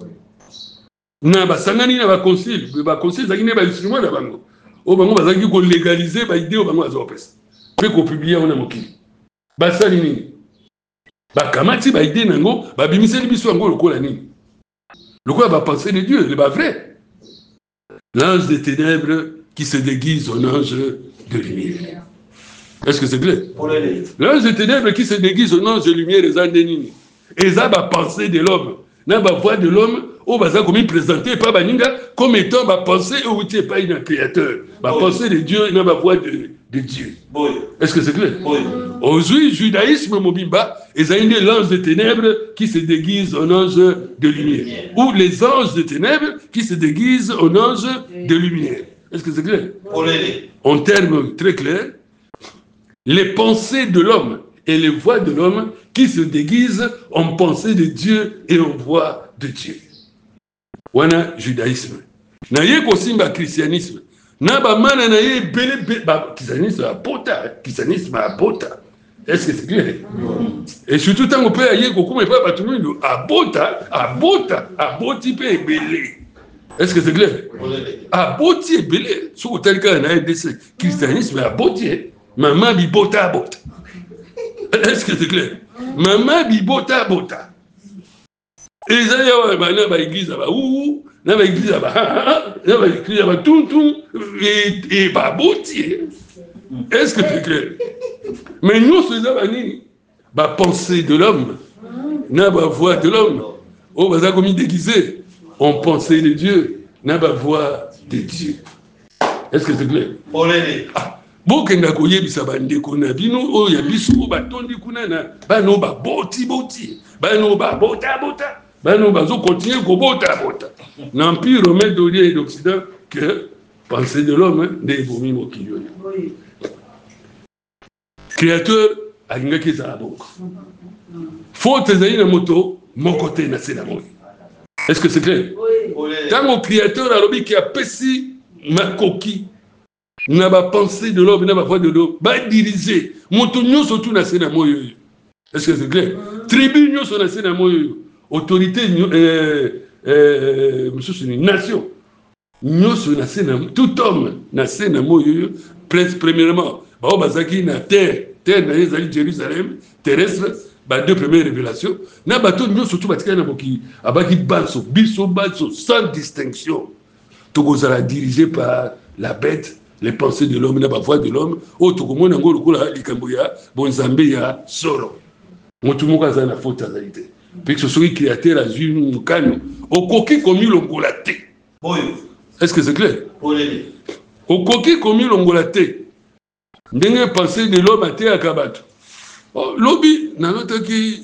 A: Na ba sangani na ba concile, ba concile zaki ne ba instrument na bango. O bango ba zaki ko légaliser ba idée o bango azo pesa. Pe ko publier on a moki. Ba sali nini? Ba kamati ba idée nango, ba bimiseli biso ngo lokola nini? Lokola ba pensée de Dieu, le ba vrai. L'ange des ténèbres qui se déguise en ange de lumière. Est-ce que c'est clair? L'ange des ténèbres qui se déguise au ange de lumière, les andenini. Et ça va penser de l'homme. N'a pas voix de l'homme, ou va ça comme présenté par Baninga, comme étant ma pensée ou tu n'es pas un créateur. Ma pensée de Dieu, n'a pas voix de, de Dieu. Oui. Est-ce que c'est clair? Oui. Aujourd'hui, judaïsme mobimba, et ça y est l'ange des ténèbres qui se déguise en ange de lumière. Ou les anges des ténèbres qui se déguisent en ange de lumière. Est-ce que c'est clair? En termes très clairs, les pensées de l'homme et les voix de l'homme qui se déguisent en pensée de Dieu et en voix de Dieu. Wana judaïsme. Na ye kosimba christianisme. Na ba mana na ye bele bele ba christianisme a bota, christianisme a bota. Est-ce que c'est clair? Et surtout tant qu'on peut y kokuma pas ba tout le monde a bota, a bota, a boti pe belé. Est-ce que c'est clair? A boti belé. Sur tel cas na D C christianisme a boti. Maman bibota bota. Est-ce que c'est clair? Maman bibota bota. Et ça y a ba na ba église ba ou na ba église ba ha na ba église ba tout tout et et ba boti. Est-ce que c'est clair? Mais nous c'est ça ba ni ba pensée de l'homme, na ba voix de l'homme. Oh ba ça comme déguisé en pensée de Dieu, na ba voix de Dieu. Est-ce que c'est clair? Ah. Bokenda koyebisa bandeko na bino o ya biso batondi kuna na bano ba boti boti bano ba bota bota bano bazo continuer ko bota bota. L'empire romain d'Orient et d'Occident que pensée de l'homme de bomi mokiyoni. Oui. Créateur alingaki za bongo. Faute ezali na moto mokote na sena moi. Est-ce que c'est clair? Oui. Tant au créateur alobi qui a pesi makoki n'a pas pensé de l'homme, n'a pas voix de l'homme, va diriger. Montonio surtout na sena moyo. Est-ce que c'est clair? Tribu nyo so na sena moyo. Autorité euh euh monsieur c'est une nation. Nyo so na sena tout homme na sena moyo presque premièrement. Ba bazaki na terre, terre na ezali Jérusalem, terrestre, ba deux premières révélations. Na bato nyo surtout batika na boki abaki banso, biso banso sans distinction. Tokozala dirigé par la bête. Les pensées de l'homme, la voix de l'homme, oh, tout le monde a un likamboya, bon Zambia, solo. Moi, tout le monde a une faute à l'idée. Puis que ce soit créateur à une moucano, au coquet commis l'ongolaté. Est-ce que c'est clair? Au coquet commis l'ongolaté. N'ayez pensé de l'homme à terre à Kabato. Lobby, n'a pas qui.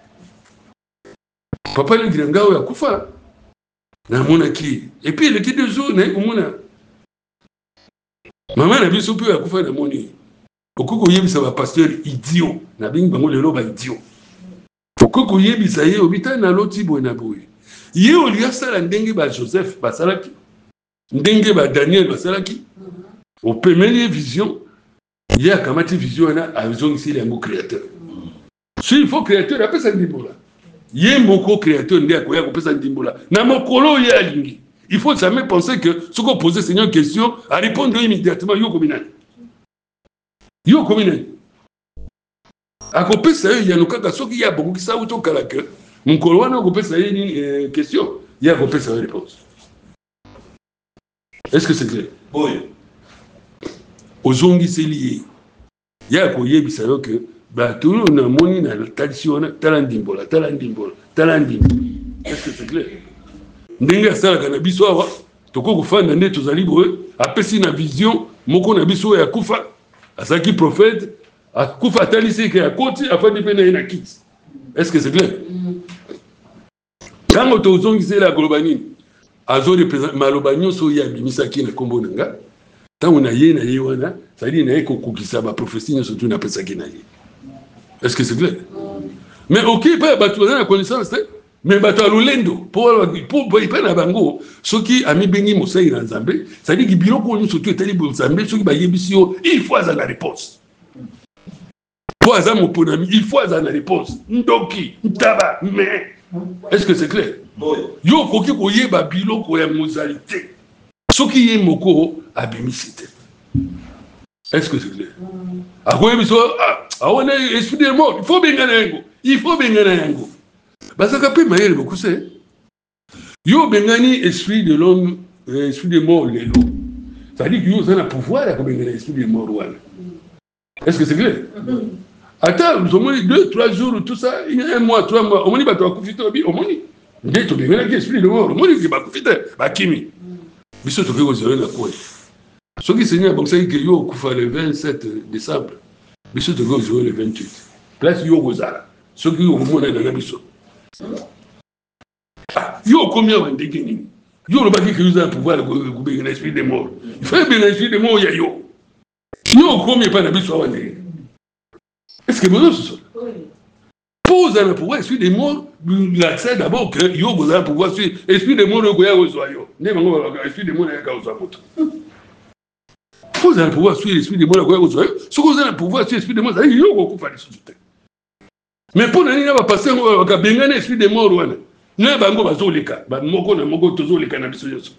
A: Papa le Grangao a Koufa. N'a mon acquis. Et puis, le petit de jour, n'est pas mon. Maman n'a vu son peu à Koufa de moni. okoko yebisa ba pasteur idiot na bingi bango lelo ba idiot okoko yebisa ye obita na loti boye na boye ye olia sala ndenge ba Joseph basalaki ndenge ba Daniel basalaki opemeli vision ye akamati vision na azongisi yango créateur si il faut créateur apesa ndimbola ye moko créateur ndé akoya kopesa ndimbola na mokolo ye alingi il faut jamais penser que ce qu'on pose Seigneur une question à répondre immédiatement yo kominani yo kominani akopesa ye yanokaka soki ya bongo kisa uto kala que mokolo wana akopesa ye ni question ya akopesa ye réponse. Est-ce que c'est clair?
B: Oui.
A: Ozongi c'est lié ya koyebisa yo que ba tolo na moni na tradition talandimbola talandimbola talandimbola. Est-ce que c'est clair? Ndenge asala kana biso awa toko kufanda nde tozali boye apesi na vision moko na biso ya kufa asaki prophète akufa talisi ke akoti afandi pe na kiti. Est-ce que c'est clair? Tango tozongi c'est la globani azo représente malobanyo so ya bimisaki na kombo nanga tango na ye na ye wana sali na eko kokisa ba prophétie surtout na pesaki na ye. Est-ce que c'est clair? Mais OK pas batu na connaissance mais bato alulendo pour pour pas na bango soki ami bengi mosai na Nzambe ça dit que biloko ni surtout etali bo Nzambe soki ba yebisi yo il faut avoir la réponse pour avoir mon ponami il faut avoir la réponse ndoki ntaba mais est-ce que c'est clair? Yo koki ko yeba biloko ya mozalité soki ye moko abimisite. Est-ce que c'est clair? A quoi biso ah on est esprit de mort il faut bengana yango il faut bengana yango parce que pe mayele beaucoup c'est yo bengani esprit de l'homme esprit de mort lelo ça dit que yo ça na pouvoir ya bengana esprit de mort wana. Est-ce que c'est clair? Attends nous avons deux trois jours tout ça il y a un mois trois mois on moni ba to kufita obi on moni nde to bengana ki esprit de mort on moni ki ba kufita ba kimi biso to ko zero na ko ce qui Seigneur donc c'est que yo kufa le vingt-sept décembre biso to ko zero le vingt-huit place yo gozala ce qui yo mona na biso yo combien on dégaine yo le baki que vous avez pouvoir de gouverner l'esprit des morts il faut bien l'esprit des morts ya yo yo combien pas na biso wana. Est-ce que vous ce pose un pouvoir esprit des morts l'accès d'abord que yo vous avez pouvoir sur esprit des morts ko ya ozoyo ne bango esprit des morts ya ka ozamoto pose un pouvoir sur l'esprit des morts ko ya ozoyo ce que vous avez pouvoir sur l'esprit des morts ça yo ko kufa lisute mais pour nani na ba passer ka bengana esprit des morts wana na bango bazoleka ba moko na moko tozoleka na biso yoso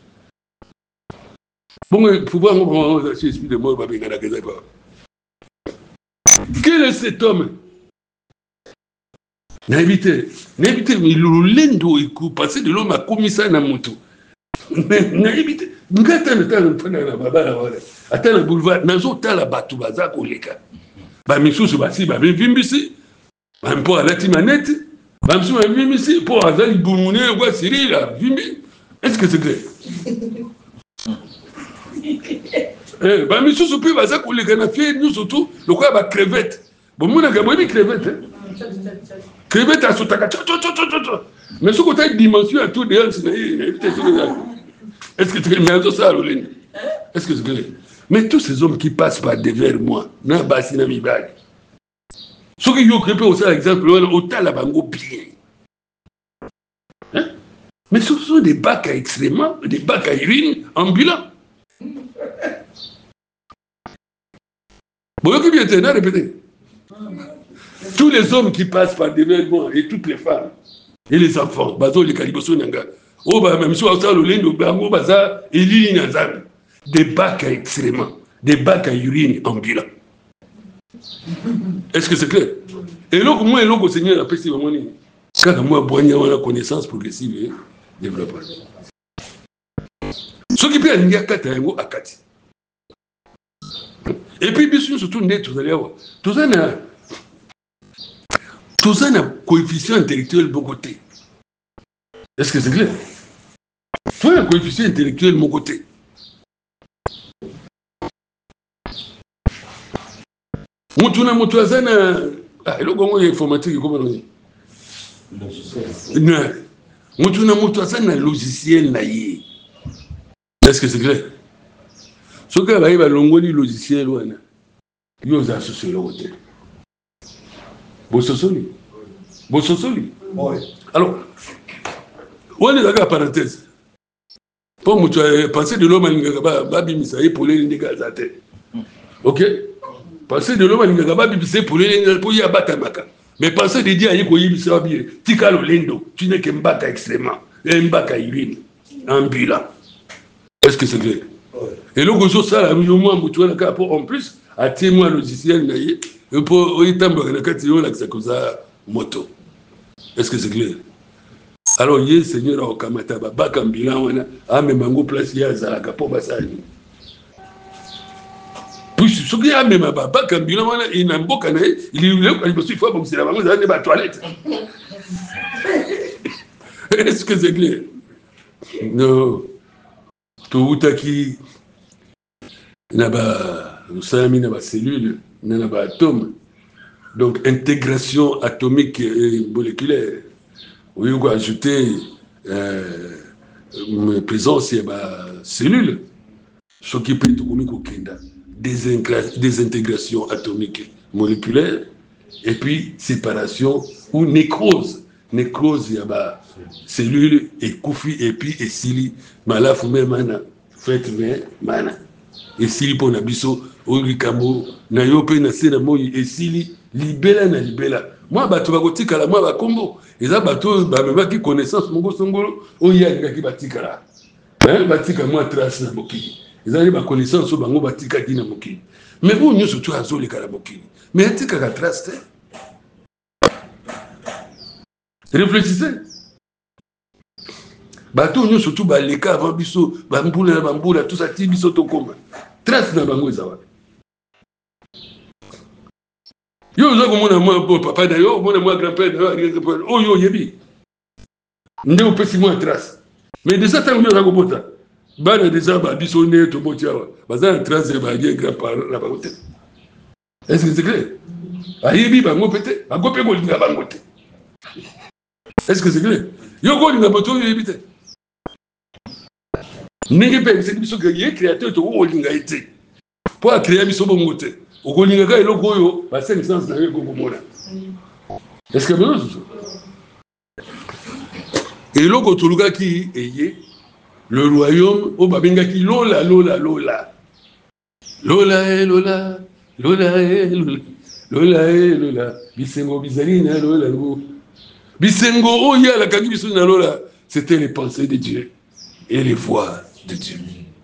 A: bon pouvoir ngo sur l'esprit des morts ba bengana ka za ba. Quel est cet homme? N'habite, n'habite, mais le lendo est passé de l'homme à commissaire na moto. N'habite, n'gata ne t'a pas na baba wala. Attends le boulevard, nazo tala batu baza koleka. Ba misusu basi ba bimbisi. Ba mpo ala timanete, ba misusu ba bimbisi pour azali boumune kwa sirila, bimbi. Est-ce que c'est clair? Eh, bah, mais surtout, puis, ça, qu'on les ganafie, nous surtout, le quoi, bah, crevette. Bon, moi, on a gagné crevette, hein. Crevette à Sotaka, mais ce côté dimension à tout dehors, c'est est-ce que tu es ça, Roline? Est-ce que c'est clair? Mais tous ces hommes qui passent par devers moi, n'a pas si n'a mis bague. Ceux qui ont créé aussi, par exemple, au Talabango bien. Hein? Mais ce sont des bacs à extrêmement, des bacs à urine ambulants. Bon, qui vient de répéter. Tous les hommes qui passent par devers moi et toutes les femmes et les enfants, bazo les caliboso nanga, oh bah même si on a le lindo bango baza eli nyanzam, des bacs à excréments, des bacs à urine ambulants. Est-ce que c'est clair? Et donc moi et donc au Seigneur a passé vraiment ni. Quand moi boigner la connaissance progressive et développement. Ce qui peut aller à Katayango à Kati. Et puis, bien sûr, surtout, vous allez avoir. Tout ça, tout ça, un coefficient intellectuel de mon côté. Est-ce que c'est clair? Tout un coefficient intellectuel de mon côté. Moutuna Moutouazana. Ah, et le comment il est informatique, comment on dit? Non. Moutuna Moutouazana, logiciel naïe. Est-ce que c'est clair? Ce qui arrive à l'ongoli logiciel, yo za sociologue. Bososoli. Bososoli. Alors, on est d'accord parenthèse. Pour moi, tu as pensé de l'homme à l'ingaba, babi misa, et pour les négazate. Ok? Pensez de l'homme à l'ingaba, babi misa, pour les négazate, pour y abattre maka. Mais pensez de dire à Yeko Yibisa, tika lo lendo, tu n'es qu'un baka extrêmement, un baka irine, ambulant. Est-ce que c'est vrai? Et le gozo ça, la moi, en plus, à témoin logiciel, pour y tambour, la cathédrale, la ça, moto. Est-ce que c'est clair? Alors, il Seigneur, au Kamata, baka ambulant, a même un place, il y a Zalaka pour Bassani. Puis, ce qui a même un baka ambulant, il n'a pas de il est il faut que c'est la maman de la toilette. Est-ce que c'est clair? Non. Tout qui n'a pas cellule, n'a pas atome. Donc, intégration atomique et moléculaire. Oui, on va ajouter euh, présence de cellules. Ce qui peut être comme désintégration atomique moléculaire et puis séparation ou nécrose. Nécrose, il y a cellules et koufi et puis et sili. Malafu me mana, fait me mana. Et sili pour nabiso, orikamo, na yope na sena moyi et sili, libela na libela. Moi, bato bakotika la moi bakombo. Et ça, bato, ba qui connaissance, mongo songolo, oya qui batika la. Hein, batika moi trace na moki. Et ça, ba connaissance, bango batika di na moki. Mais vous, nous surtout à zoli kala moki. Mais atika ka trace. Réfléchissez. Bato nous surtout ba leka avant biso, bambula bambula tout ça ti biso to koma. Trace na bango zawa. Yo zo ko mona mo papa da yo, mona mo grand-père da yo, oh yo yebi. Nde o pesi mo trace. Mais de ça tant yo za ko bota. Ba na déjà ba biso ne to botiawa. Ba za trace ba ye grand-père la ba côté. Est-ce que c'est clair? Ayebi bango pété, bango pe ko linga bango té. Est-ce que c'est clair? Yo ko linga boto yo yebi té. N'est pas c'est biso que y créateur to o linga été. Pour créer biso bongo té. Au linga ka eloko oyo ba cinq sens na yo ko mona. Est-ce que besoin et eloko toluka ki eye le royaume o babenga ki lola lola lola. Lola lola lola lola. Lola lola bisengo bizalina lola lola. Bisengo oya la kaki biso na lola, c'était les pensées de Dieu et les voix de Dieu.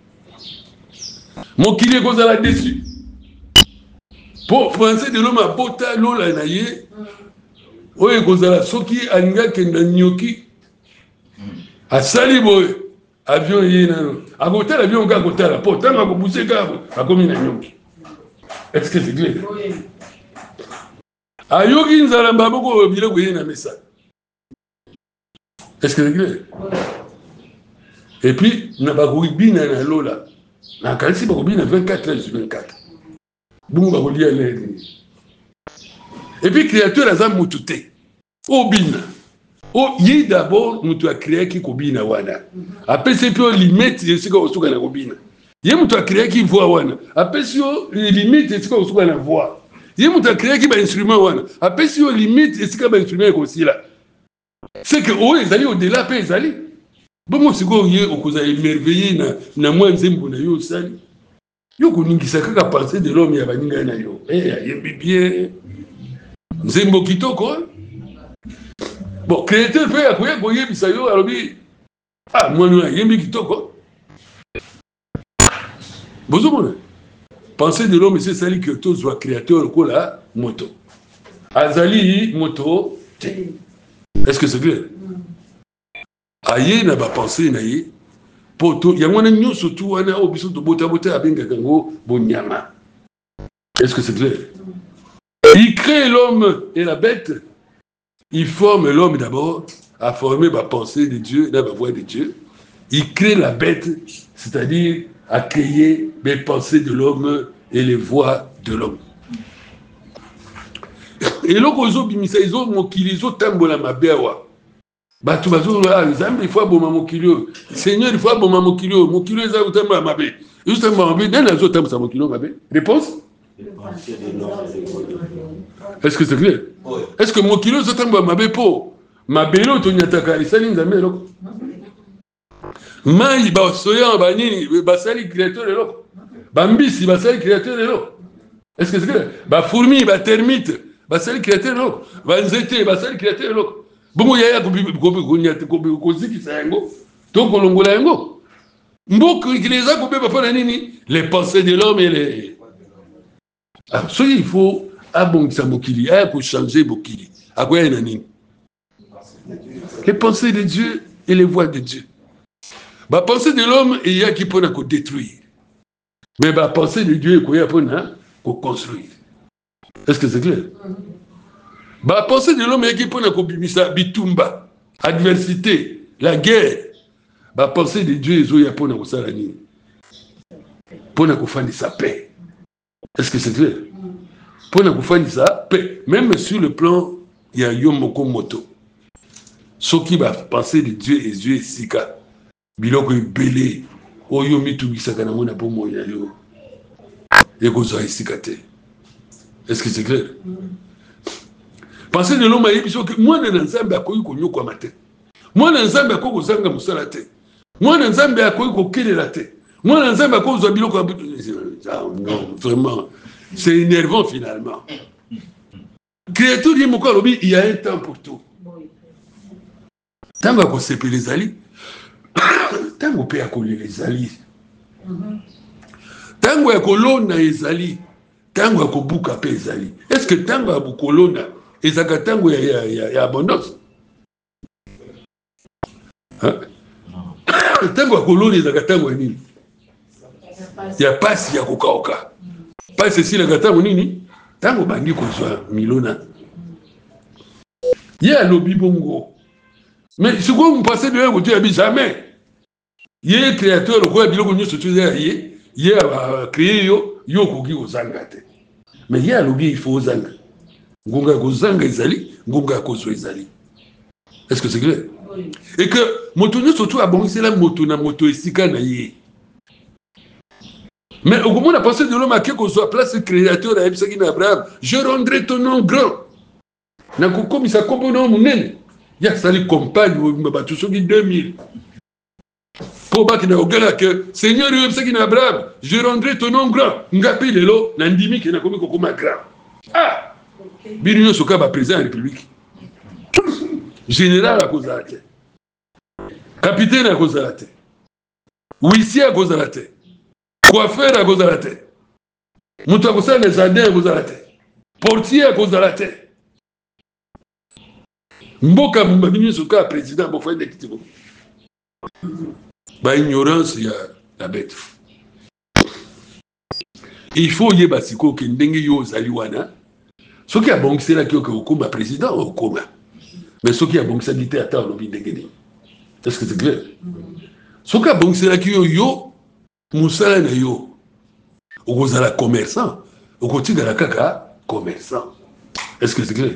A: Mon qui est cause à la dessus. Pour penser de l'homme à bota lola naye, oye cause à la soki anga kenda nyoki, a saliboy avion yénano, à côté l'avion à côté la porte, à côté gabo, à comme une nyoki. Est-ce que c'est clair? A yogi nzalamba boko bila kuyena mesa. Est-ce que c'est clair? Et puis, na bakubina na lola. Na kalisi bakubina vingt-quatre heures sur vingt-quatre. Bungu bakulia lene. Et puis, créateur azam mutute. Obina. O yi d'abord mutu a créé qui kobina wana. Après c'est puis limite yesika osuka na kobina. Ye mutu a créé qui voix wana. Après si o limite yesika osuka na voix. Ye mutu a créé qui ba instrument wana. Après si o limite yesika ba instrument ko sila. C'est que oh ils allaient au-delà pe ils allaient. Bon moi siko ye okuza émerveillé na na moi nzembo na yo sali. Yo ko ningisa kaka penser de l'homme ya baninga na yo. Eh yembi bien. Nzembo kitoko. Bon, créateur fait akoya boye bisayo alobi ah moi nous yembi kitoko. Bonjour. Pensée de l'homme c'est celle que tous soit créateur ko la moto. Azali moto. Est-ce que c'est clair? Aye na ba pensée na ye poto ya mwana nyo surtout wana obiso to bota bota abenga kango bonyama. Est-ce que c'est clair? Il crée l'homme et la bête. Il forme l'homme d'abord à former ma pensée de Dieu, la voix de Dieu. Il crée la bête, c'est-à-dire à créer les pensées de l'homme et les voix de l'homme. Et là, quand ils ont mis ça, ils ont mokili, ils ont tambola ma béawa. Bah, tu vas dire, il faut bon mokilio. Seigneur, il faut bon mokilio. Mokilio, ils ont tambola ma bé. Juste un mokilio, dans les autres tambola ma bé. Réponse? Est-ce que c'est clair? Oui. Est-ce que mon kilo c'est un peu ma bépo? Ma bélo, tu n'y as pas ça ni jamais là. Mai ba soya ba nini ba sali créateur là. Ba mbisi ba sali créateur là. Est-ce que c'est clair? Ba fourmi ba termite ba sali créateur là. Ba nzete ba sali créateur là. Bongo yaya ko ko ko nyate ko ko ziki sango. To ko longola yango. Mboko ikileza ko be ba fana nini? Les pensées de l'homme et les ah, so il faut abongisa mokili, il faut changer mokili. À quoi il y a nini? Les pensées de Dieu et les voies de Dieu. La pensée de l'homme, il y a qui peut nous détruire. Mais la pensée de Dieu, il y a qui peut nous construire. Est-ce que c'est clair? La pensée de l'homme, il y a qui peut nous bimisa, bitumba, adversité, la guerre. La pensée de Dieu, il y a qui peut nous salani. Pour nous faire sa paix. Est-ce que c'est clair? Pour nous faire sa paix. Même sur le plan, il y a Yomoko Moto. Ce qui va penser de Dieu et Dieu est Sika. Biloko belé. Oyo mitubisa kana mona po moya yo. Eko zo Sika te. Est-ce que c'est clair? Penser de l'homme a émission que moi na nzambe akoyi ko nyoko matin. Moi na nzambe akoyi ko zanga musala te. Moi na nzambe akoyi ko kelela te. Moi na nzambe akoyi zo biloko non, vraiment. C'est énervant finalement. Créature dit mon corps, il y a un temps pour tout. Tant qu'on sait les alliés, tant qu'on peut accoler les alliés, tant qu'on colonne les alliés, tant qu'on bouca les alliés. Est-ce que tant qu'on colonne, et ça tant qu'on y a abondance? Tant qu'on colonne, et ça tant qu'on y il y a pas si y a coca. Pas ceci le gâteau nini. Tant qu'on bandi qu'on soit milona. Il y a lobby bongo. Mais ce qu'on passe de là, vous dites jamais. Il y a un créateur, le quoi, il y a créé yo, yo kogi aux angate. Mais il y a lobby, il faut aux angate. Gonga kozanga izali, gonga kozo izali. Est-ce que c'est clair? Oui. Et que moto surtout à bon, c'est la moto na moto estika na yé. Mais au moment où on a pensé de l'homme à qui qu'on soit place créateur à Abraham, je rendrai ton nom grand. Na comme ça comme nom munene. Il y a ça les compagnes tout ce qui deux mille. Pour battre na ogala que Seigneur Abraham, je rendrai ton nom grand. Ngapi lelo na ndimi qui na comme comme grand. Ah. Birinyo soka ba président de la République. Général à cause de la tête. Capitaine à cause de la tête. Huissier à cause de la tête. Coiffeur à cause de la tête. Moutakosa les jardins à cause de la tête. Portier à cause de la tête. Mboka Mbabini Soka, président, pour faire des petits mots. Par ignorance, il y a la bête. Il faut y avoir si quoi qu'il y ait Zaliwana. Ce qui a bon, c'est là qu'il y a un président au coma. Mais ce qui a bon, c'est qu'il y a un lobby de Guinée. Est-ce que c'est clair? Ce qui a bon, c'est là qu'il y a un Moussala na yo, au la commerçant, au côté de la caca, commerçant. Est-ce que c'est clair?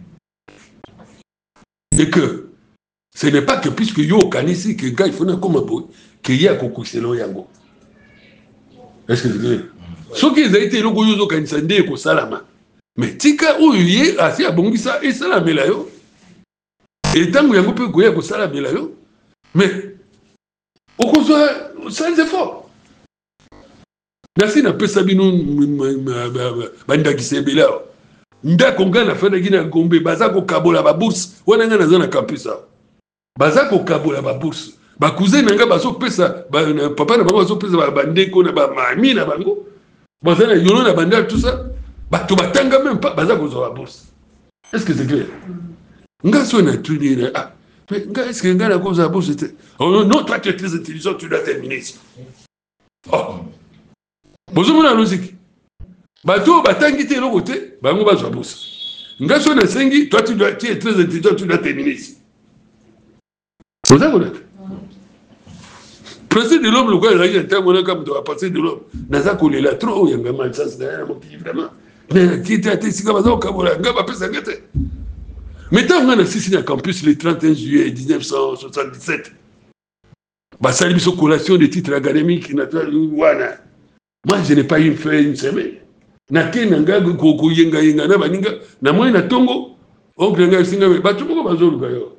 A: Et que ce n'est pas que puisque yo kanisi que gars il faut comme un boy qu'il y a coco selon yango. Est-ce que c'est clair? Ce qui a été le goyozo kanisande ko salama. Mais tika ou yé asi abongisa et salama la yo. Et tant que yango peut goya ko salama la yo. Mais au cause sans effort. Nasi na pesa bino banda kisebela. Nda konga na fana gina gombe bazako kabola ba bourse. Wana nga na campus. Bazako kabola ba bourse. Ba cousin nga bazo pesa papa na bango bazo pesa ba bandeko na ba mami na bango. Bazana yono na banda tout ça. Ba to batanga même pas bazako zo ba bourse. Est-ce que c'est clair? Nga so na tuni na ah. Mais nga est-ce que nga na cause la bourse c'était? Oh non, toi tu es très intelligent, tu dois terminer ici. Oh. Bonjour la logique. Bateau, batangi te l'autre côté, bango ba zo bourse. Nga so na sengi, toi tu dois tu es très intelligent, tu dois terminer ici. Vous avez compris? Penser de l'homme, le quoi il a été un moment comme doit passer de l'homme. Naza collé là trop, il y a un mal sens derrière mon petit vraiment. Mais qui était à tes cigares au Kabola, nga ba pesa ngate. Mais tant on a assisté à campus le trente et un juillet mille neuf cent soixante-dix-sept. Bah ça lui collation des titres académiques naturels. Moi, je n'ai pas eu fait une semaine. na ke na nga ko ko yenga yenga na baninga na moi na tongo oncle nga singa ba tu moko bazoluka yo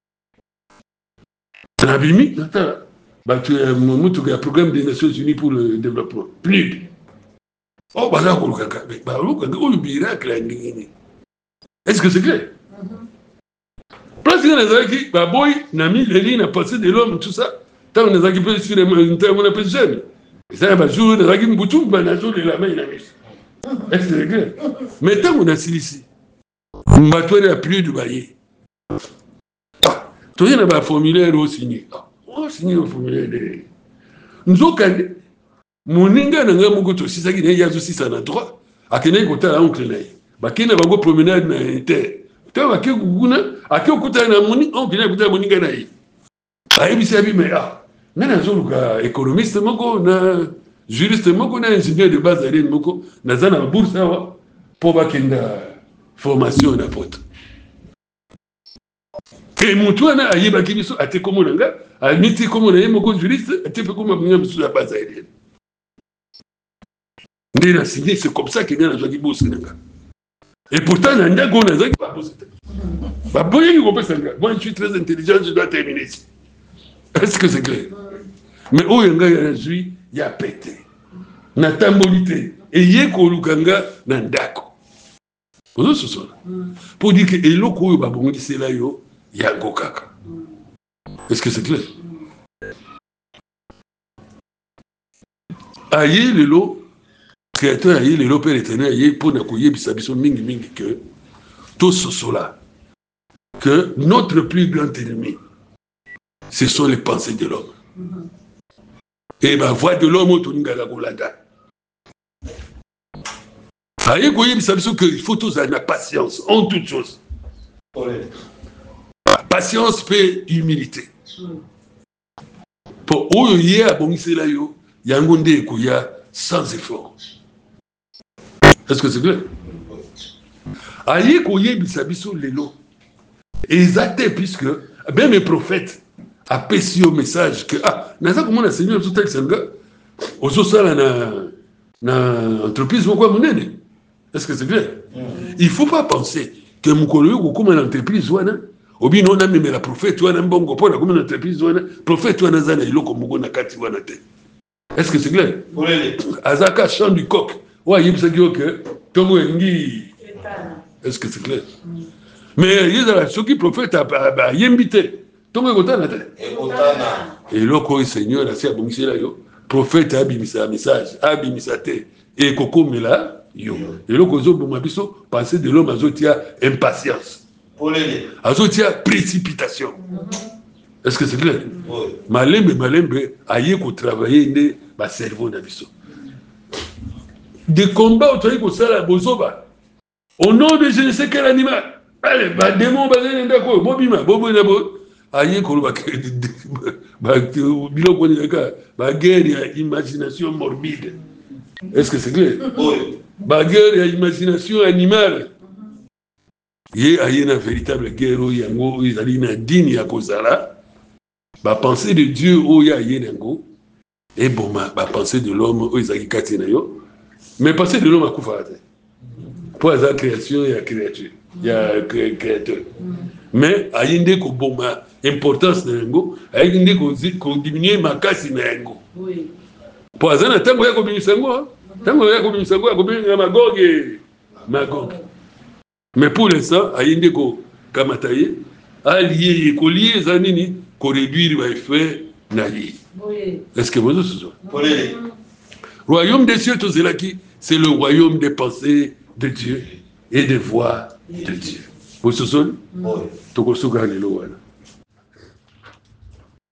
A: na bimi nata ba tu mutu ya programme des Nations Unies pour le développement P N U D oh ba la ko luka ba luka ko miracle ngini est-ce que c'est clair? Parce que les Azaki, bah boy, n'a mis les lignes à passer de l'homme, tout ça. Tant les Azaki peuvent sur les mains, tant on appelle jeune. Et ça, bah, jour, les Azaki me boutou, bah, n'a joué la main, il a mis. Est-ce que c'est clair? Mais tant on a si ici, on va toi, il n'y a plus de baillet. Ah, toi, il y a un formulaire au signé. Ah, on signé le formulaire de. Nous avons quand mon ninga n'a pas beaucoup si ça qui n'est pas aussi ça n'a droit. À quel niveau t'as oncle n'a? Bah, qui n'a pas beaucoup promenade n'a été. Toi, à quel goût à quel côté na moni on vient écouter moni ganaï ayi bisa bi mais ah na zoluka économiste moko na juriste moko na ingénieur de base ali moko na zana bourse wa pour bakenda formation na poto et mutu na ayi bakibiso ate komo nga amiti komo na moko juriste ate pe komo binga biso ya base ali ndina signé c'est comme ça que ngana zaki bourse nga. Et pourtant, il y a des gens qui pas posé. Moi, je suis très intelligent, je dois terminer ici. Est-ce que c'est clair? Mais où il y a il y a pété. Il y a tambolité. Et il y a kolukanga nandako. Vous avez ce son. Pour dire que l'eau ko ba bongi c'est là yo, il y a gokaka. Est-ce que c'est clair? Aïe le lot. Créateur aïe le père éternel aïe pour n'accueillir bisabiso mingi mingi que tout ce cela que notre plus grand ennemi ce sont les pensées de l'homme et ma voix de l'homme autour la golada aïe goyer bisabiso que il faut tous avoir patience en toutes choses patience paix humilité pour oyoyer abongisela yo yangonde ekoya sans effort. Est-ce que c'est clair? Aïe koye bisabiso lelo. Exacté puisque même les prophètes a péci au message que ah nasa comment la Seigneur tout tel sanga oso sala na na entreprise pourquoi monene. Est-ce que c'est clair? Il faut pas penser que mukolo yo comme une entreprise wana obi non na même la prophète wana mbongo pona comme une entreprise wana prophète wana zana iloko mugo na kati wana te. Est-ce que c'est clair? Azaka chant du coq. Ouais, il y a que Tomo Ngi. Est-ce que c'est clair? Mais il y a ceux qui prophètent à Yembité. Tomo Gotana. Et l'oko Seigneur, la Sia Bongsi là yo. Prophète abimisa message, abimisa te. Et Koko Mela yo. Et l'oko zo Bomabiso, penser de l'homme azotia impatience. Azotia précipitation. Est-ce que c'est clair? Malembe, malembe, aïe ko travailler ne ba cerveau na biso. Des combats autour de ça, bozoba. Au nom de je ne sais quel animal. Allez, bah démon, bah n'endako, bobima, bobo nabo. Aïe ko ba ba bilo ko ni ka, ba guerre ya imagination morbide. Est-ce que c'est clair? Oui. Ba guerre ya imagination animale. Yé aïe na véritable guerre où yango izali na digne ya kozala. La pensée de Dieu, où il y a Yenengo, et bon, la pensée de l'homme, où il y a Katinayo, mais la pensée de l'homme a Koufate. Pour la création, il y a créature, il y a créateur. Mais, il y a une bon, importance de Nengo, il y a une diminuer ma casse de Nengo. Pour la zone, tant qu'il y a comme une sango, tant qu'il y a comme une sango, il y a comme une magog et magog. Mais pour l'instant, il y a une kamataye, allié et collier, zanini, qu'on réduire l'effet naïf. Est-ce que vous avez ce oui. Royaume des cieux, tout cela qui, c'est le royaume des pensées de Dieu et des voix de Dieu. Vous vous souvenez? Oui.